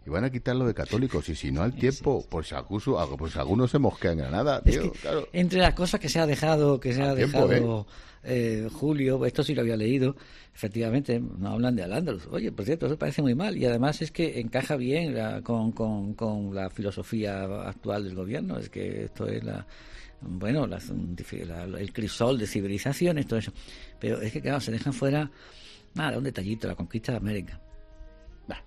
y van a quitarlo de católicos, y si no al tiempo, por si acuso, pues algunos se mosquea en Granada, tío, es que claro. Entre las cosas que se ha dejado, que se ha tiempo, dejado ¿eh? Eh, Julio, esto sí lo había leído, efectivamente, no hablan de Al-Ándalus. Oye, por cierto, eso parece muy mal, y además es que encaja bien la, con, con, con la filosofía actual del gobierno, es que esto es la... bueno, la, la, el crisol de civilizaciones, todo eso. Pero es que, claro, se dejan fuera, nada, un detallito, la conquista de América. Bah.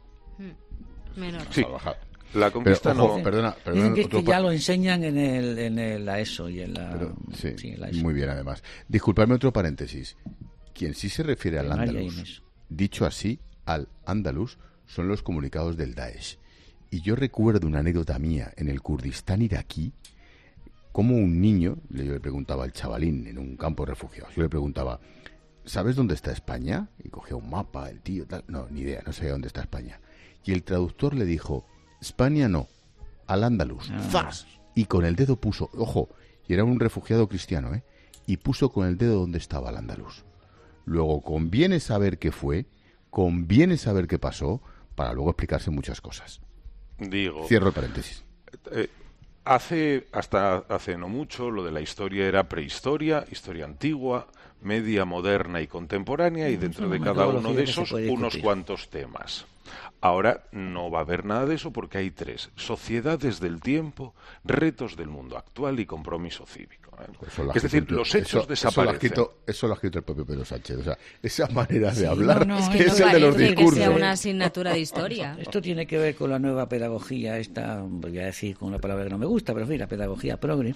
Menor. Sí, la conquista pero, ojo, no... Perdona, perdona. Dicen que, es que otro... ya lo enseñan en el, en el la ESO y en la... Pero, sí, sí, en la ESO. Muy bien, además. Disculpadme otro paréntesis. Quien sí se refiere al Andalus, dicho así, al Andalus, son los comunicados del Daesh. Y yo recuerdo una anécdota mía en el Kurdistán iraquí, como un niño, yo le preguntaba al chavalín en un campo de refugiados, yo le preguntaba, ¿sabes dónde está España? Y cogía un mapa, el tío, tal. No, ni idea, no sabía dónde está España. Y el traductor le dijo, España no, al Andalus, ah. ¡zas! Y con el dedo puso, ojo, y era un refugiado cristiano, ¿eh? Y puso con el dedo donde estaba el Andalus. Luego, conviene saber qué fue, conviene saber qué pasó, para luego explicarse muchas cosas. Digo... Cierro el paréntesis. Eh, Hace, hasta hace no mucho, lo de la historia era prehistoria, historia antigua, media, moderna y contemporánea, y dentro de cada uno de esos unos cuantos temas. Ahora no va a haber nada de eso porque hay tres: sociedades del tiempo, retos del mundo actual y compromiso cívico. ¿eh? Es decir, escrito, los hechos eso, desaparecen. Eso lo, ha escrito, eso lo ha escrito el propio Pedro Sánchez. O sea, esa manera de sí, hablar no, no, es, que es no el de los discursos. Que sea una asignatura de historia. Esto tiene que ver con la nueva pedagogía, esta, voy a decir con una palabra que no me gusta, pero en fin, la pedagogía progre.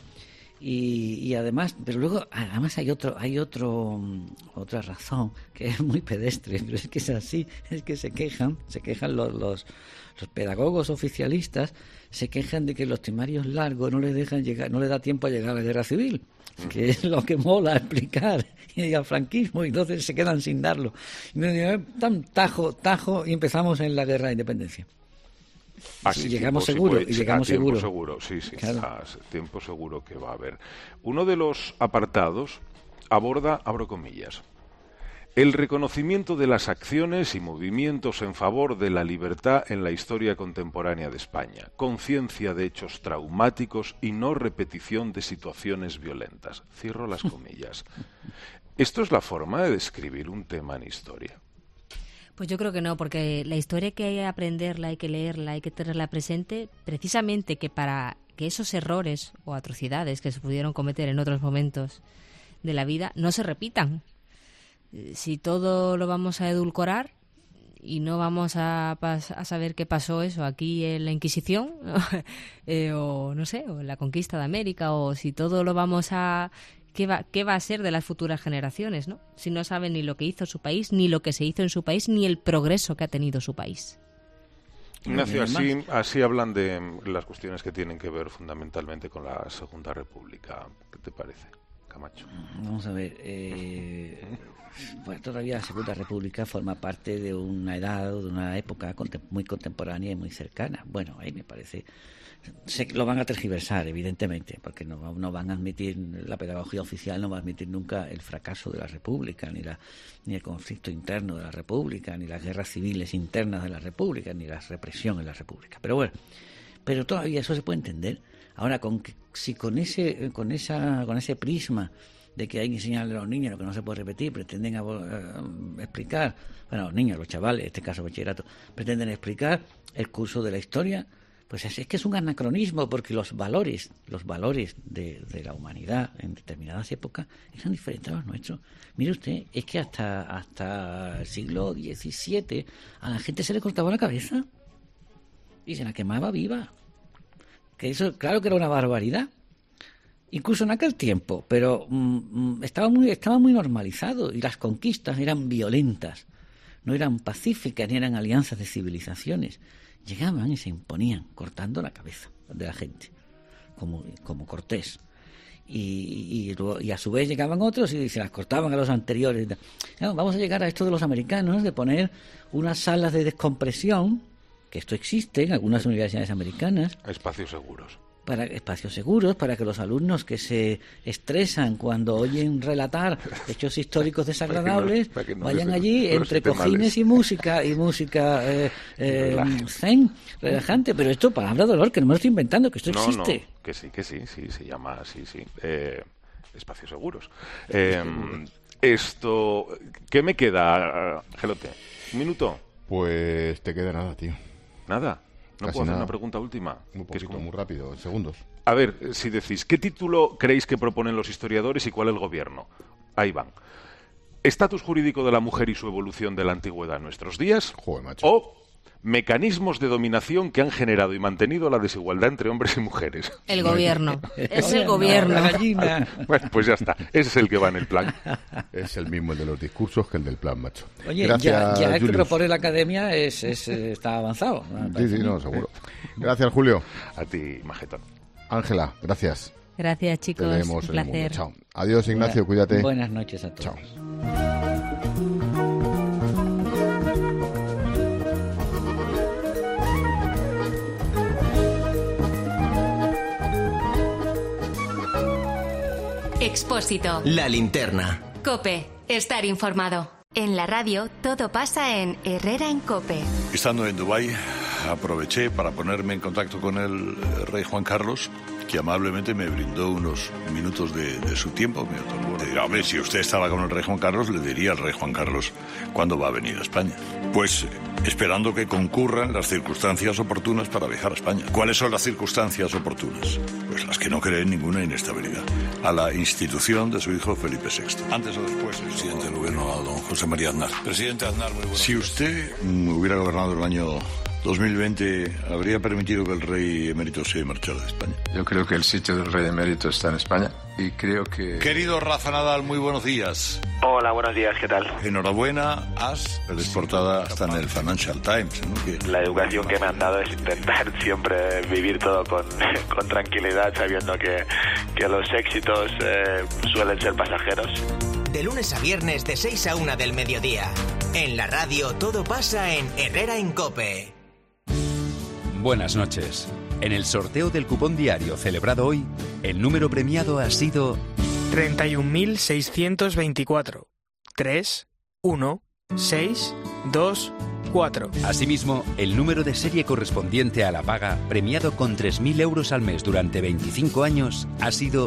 Y, y además, pero luego además hay otro, hay otro, otra razón que es muy pedestre, pero es que es así, es que se quejan, se quejan los, los, los pedagogos oficialistas, se quejan de que los temarios largos no les dejan llegar, no les da tiempo a llegar a la guerra civil, que es lo que mola explicar, y al franquismo, y entonces se quedan sin darlo. Y me dicen, tan tajo, tajo, y empezamos en la guerra de independencia. Así, y llegamos tiempo, seguro, sí, y llegamos tiempo seguro. seguro. Sí, sí, claro. a tiempo seguro que va a haber. Uno de los apartados aborda, abro comillas, el reconocimiento de las acciones y movimientos en favor de la libertad en la historia contemporánea de España, conciencia de hechos traumáticos y no repetición de situaciones violentas. Cierro las comillas. ¿Esto es la forma de describir un tema en historia? Pues yo creo que no, porque la historia hay que aprenderla, hay que leerla, hay que tenerla presente, precisamente que para que esos errores o atrocidades que se pudieron cometer en otros momentos de la vida no se repitan. Si todo lo vamos a edulcorar y no vamos a, a saber qué pasó eso aquí en la Inquisición eh, o no sé, o en la conquista de América, o si todo lo vamos a... ¿Qué va, ¿Qué va a ser de las futuras generaciones, no? Si no saben ni lo que hizo su país, ni lo que se hizo en su país, ni el progreso que ha tenido su país. Ignacio, así, así hablan de las cuestiones que tienen que ver fundamentalmente con la Segunda República. ¿Qué te parece, Camacho? Vamos a ver. Eh, bueno, todavía la Segunda República forma parte de una edad o de una época muy contemporánea y muy cercana. Bueno, ahí me parece... Se, lo van a tergiversar, evidentemente, porque no, no van a admitir, la pedagogía oficial no va a admitir nunca el fracaso de la República, ni la ni el conflicto interno de la República, ni las guerras civiles internas de la República, ni la represión en la República. Pero bueno, pero todavía eso se puede entender. Ahora, con que, si con ese con esa con ese prisma de que hay que enseñarle a los niños lo que no se puede repetir, pretenden uh, explicar, bueno, los niños, los chavales, en este caso bachillerato, pretenden explicar el curso de la historia. Pues es, es que es un anacronismo, porque los valores, los valores de, de la humanidad en determinadas épocas eran diferentes a los nuestros. Mire usted, es que hasta hasta el siglo diecisiete a la gente se le cortaba la cabeza y se la quemaba viva. Que eso, claro que era una barbaridad, incluso en aquel tiempo, pero mm, estaba muy estaba muy normalizado, y las conquistas eran violentas, no eran pacíficas, ni eran alianzas de civilizaciones. Llegaban y se imponían, cortando la cabeza de la gente, como, como Cortés. Y, y, y a su vez llegaban otros y se las cortaban a los anteriores. No, vamos a llegar a esto de los americanos, de poner unas salas de descompresión, que esto existe en algunas universidades americanas. Espacios seguros. para espacios seguros, para que los alumnos que se estresan cuando oyen relatar hechos históricos desagradables para que no, para que no vayan les- allí no les entre siente cojines males. y música y música eh, eh, Relaje. zen, relajante. Pero esto, palabra de honor, que no me lo estoy inventando, que esto No, existe. no, que sí, que sí, sí, se llama así, sí. Eh, espacios seguros. Eh, esto, ¿qué me queda, Gelote? ¿Un minuto? Pues te queda nada, tío. ¿Nada? ¿No Casi puedo hacer nada. una pregunta última? Muy Que es poquito, como- muy rápido, en segundos. A ver, si decís, ¿qué título creéis que proponen los historiadores y cuál el gobierno? Ahí van. ¿Estatus jurídico de la mujer y su evolución de la antigüedad en nuestros días? Joder, macho. ¿O mecanismos de dominación que han generado y mantenido la desigualdad entre hombres y mujeres? El gobierno. Es el gobierno. La gallina. Bueno, pues ya está. Ese es el que va en el plan. Es el mismo el de los discursos que el del plan, macho. Oye, Gracias, ya, ya el que Julius. propone la academia es, es, eh, está avanzado. Sí, sí, no, seguro. Gracias, Julio. A ti, Majetón. Ángela, gracias. Gracias, Te chicos. leemos Un en el mundo. placer. Chao. Adiós, Ignacio, Buena- cuídate. Buenas noches a todos. Chao. Expósito. La linterna. Cope. Estar informado. En la radio todo pasa en Herrera en Cope. Estando en Dubái, aproveché para ponerme en contacto con el rey Juan Carlos, que amablemente me brindó unos minutos de, de su tiempo. Me otorgó- Eh, Hombre, si usted estaba con el rey Juan Carlos, le diría al rey Juan Carlos cuándo va a venir a España. Pues esperando que concurran las circunstancias oportunas para viajar a España. ¿Cuáles son las circunstancias oportunas? Pues las que no creen ninguna inestabilidad. A la institución de su hijo Felipe sexto. Antes o después, el presidente del gobierno, don José María Aznar. Presidente Aznar, muy buenos Si usted mm, hubiera gobernado el año dos mil veinte, ¿habría permitido que el rey emérito se marchara de España? Yo creo que el sitio del rey emérito está en España y creo que... Querido Rafa Nadal, muy buenos días. Hola, buenos días, ¿qué tal? Enhorabuena, has eres portada hasta en el Financial Times, ¿no? Que- La educación que me han dado es intentar siempre vivir todo con, con tranquilidad, sabiendo que, que los éxitos eh, suelen ser pasajeros. De lunes a viernes de seis a una del mediodía. En la radio todo pasa en Herrera en Cope. Buenas noches. En el sorteo del cupón diario celebrado hoy, el número premiado ha sido treinta y un mil seiscientos veinticuatro. tres, uno, seis, dos, cuatro. Asimismo, el número de serie correspondiente a la paga, premiado con tres mil euros al mes durante veinticinco años, ha sido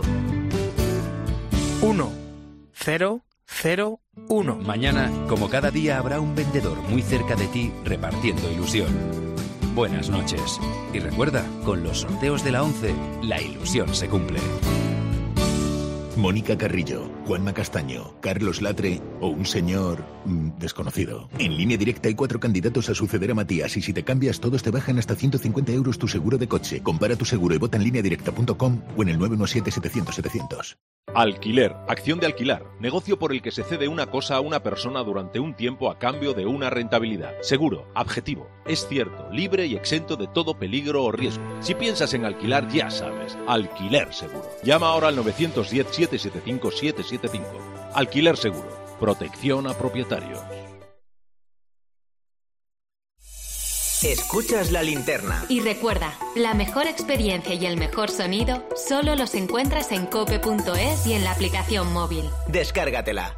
uno, cero, cero, uno. Mañana, como cada día, habrá un vendedor muy cerca de ti repartiendo ilusión. Buenas noches. Y recuerda, con los sorteos de la once, la ilusión se cumple. Mónica Carrillo, Juanma Castaño, Carlos Latre o un señor mm, desconocido. En Línea Directa hay cuatro candidatos a suceder a Matías y si te cambias todos te bajan hasta ciento cincuenta euros tu seguro de coche. Compara tu seguro y vota en línea directa punto com o en el nueve uno siete setecientos setecientos. Alquiler, acción de alquilar, negocio por el que se cede una cosa a una persona durante un tiempo a cambio de una rentabilidad. Seguro, objetivo, es cierto, libre y exento de todo peligro o riesgo. Si piensas en alquilar, ya sabes, Alquiler Seguro. Llama ahora al nueve uno cero, siete siete cinco, siete siete cinco. Alquiler Seguro, protección a propietarios. Escuchas la linterna. Y recuerda, la mejor experiencia y el mejor sonido solo los encuentras en cope punto es y en la aplicación móvil. Descárgatela.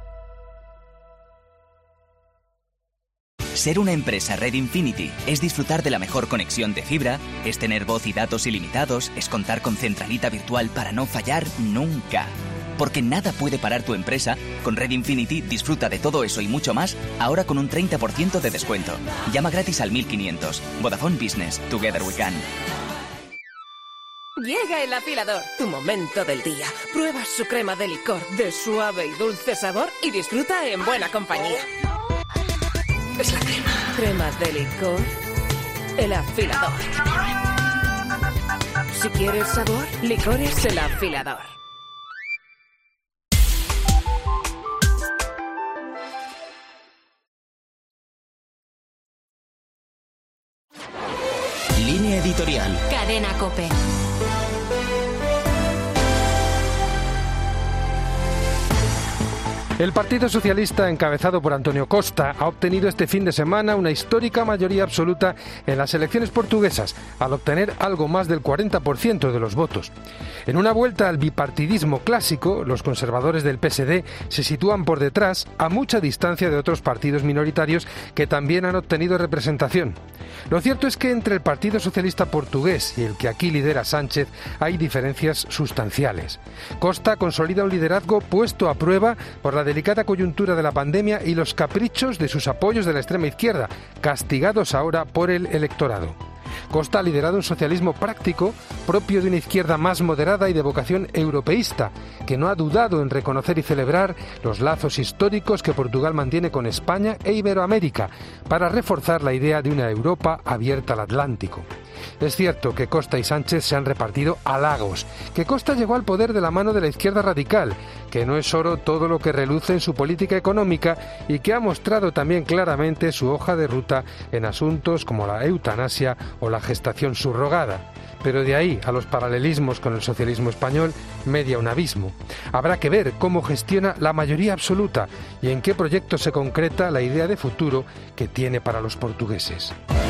Ser una empresa Red Infinity es disfrutar de la mejor conexión de fibra, es tener voz y datos ilimitados, es contar con centralita virtual para no fallar nunca. Porque nada puede parar tu empresa, con Red Infinity disfruta de todo eso y mucho más, ahora con un treinta por ciento de descuento. Llama gratis al mil quinientos. Vodafone Business. Together we can. Llega el afilador, tu momento del día. Prueba su crema de licor de suave y dulce sabor y disfruta en buena compañía. Es la crema. Crema de licor. El afilador. Si quieres sabor, licores el afilador. Línea editorial. Cadena Cope. El Partido Socialista, encabezado por António Costa, ha obtenido este fin de semana una histórica mayoría absoluta en las elecciones portuguesas, al obtener algo más del cuarenta por ciento de los votos. En una vuelta al bipartidismo clásico, los conservadores del P S D se sitúan por detrás, a mucha distancia de otros partidos minoritarios que también han obtenido representación. Lo cierto es que entre el Partido Socialista portugués y el que aquí lidera Sánchez hay diferencias sustanciales. Costa consolida un liderazgo puesto a prueba por la delicada coyuntura de la pandemia y los caprichos de sus apoyos de la extrema izquierda, castigados ahora por el electorado. Costa ha liderado un socialismo práctico propio de una izquierda más moderada y de vocación europeísta, que no ha dudado en reconocer y celebrar los lazos históricos que Portugal mantiene con España e Iberoamérica, para reforzar la idea de una Europa abierta al Atlántico. Es cierto que Costa y Sánchez se han repartido halagos, que Costa llegó al poder de la mano de la izquierda radical, que no es oro todo lo que reluce en su política económica y que ha mostrado también claramente su hoja de ruta en asuntos como la eutanasia o la gestación subrogada. Pero de ahí a los paralelismos con el socialismo español media un abismo. Habrá que ver cómo gestiona la mayoría absoluta y en qué proyecto se concreta la idea de futuro que tiene para los portugueses.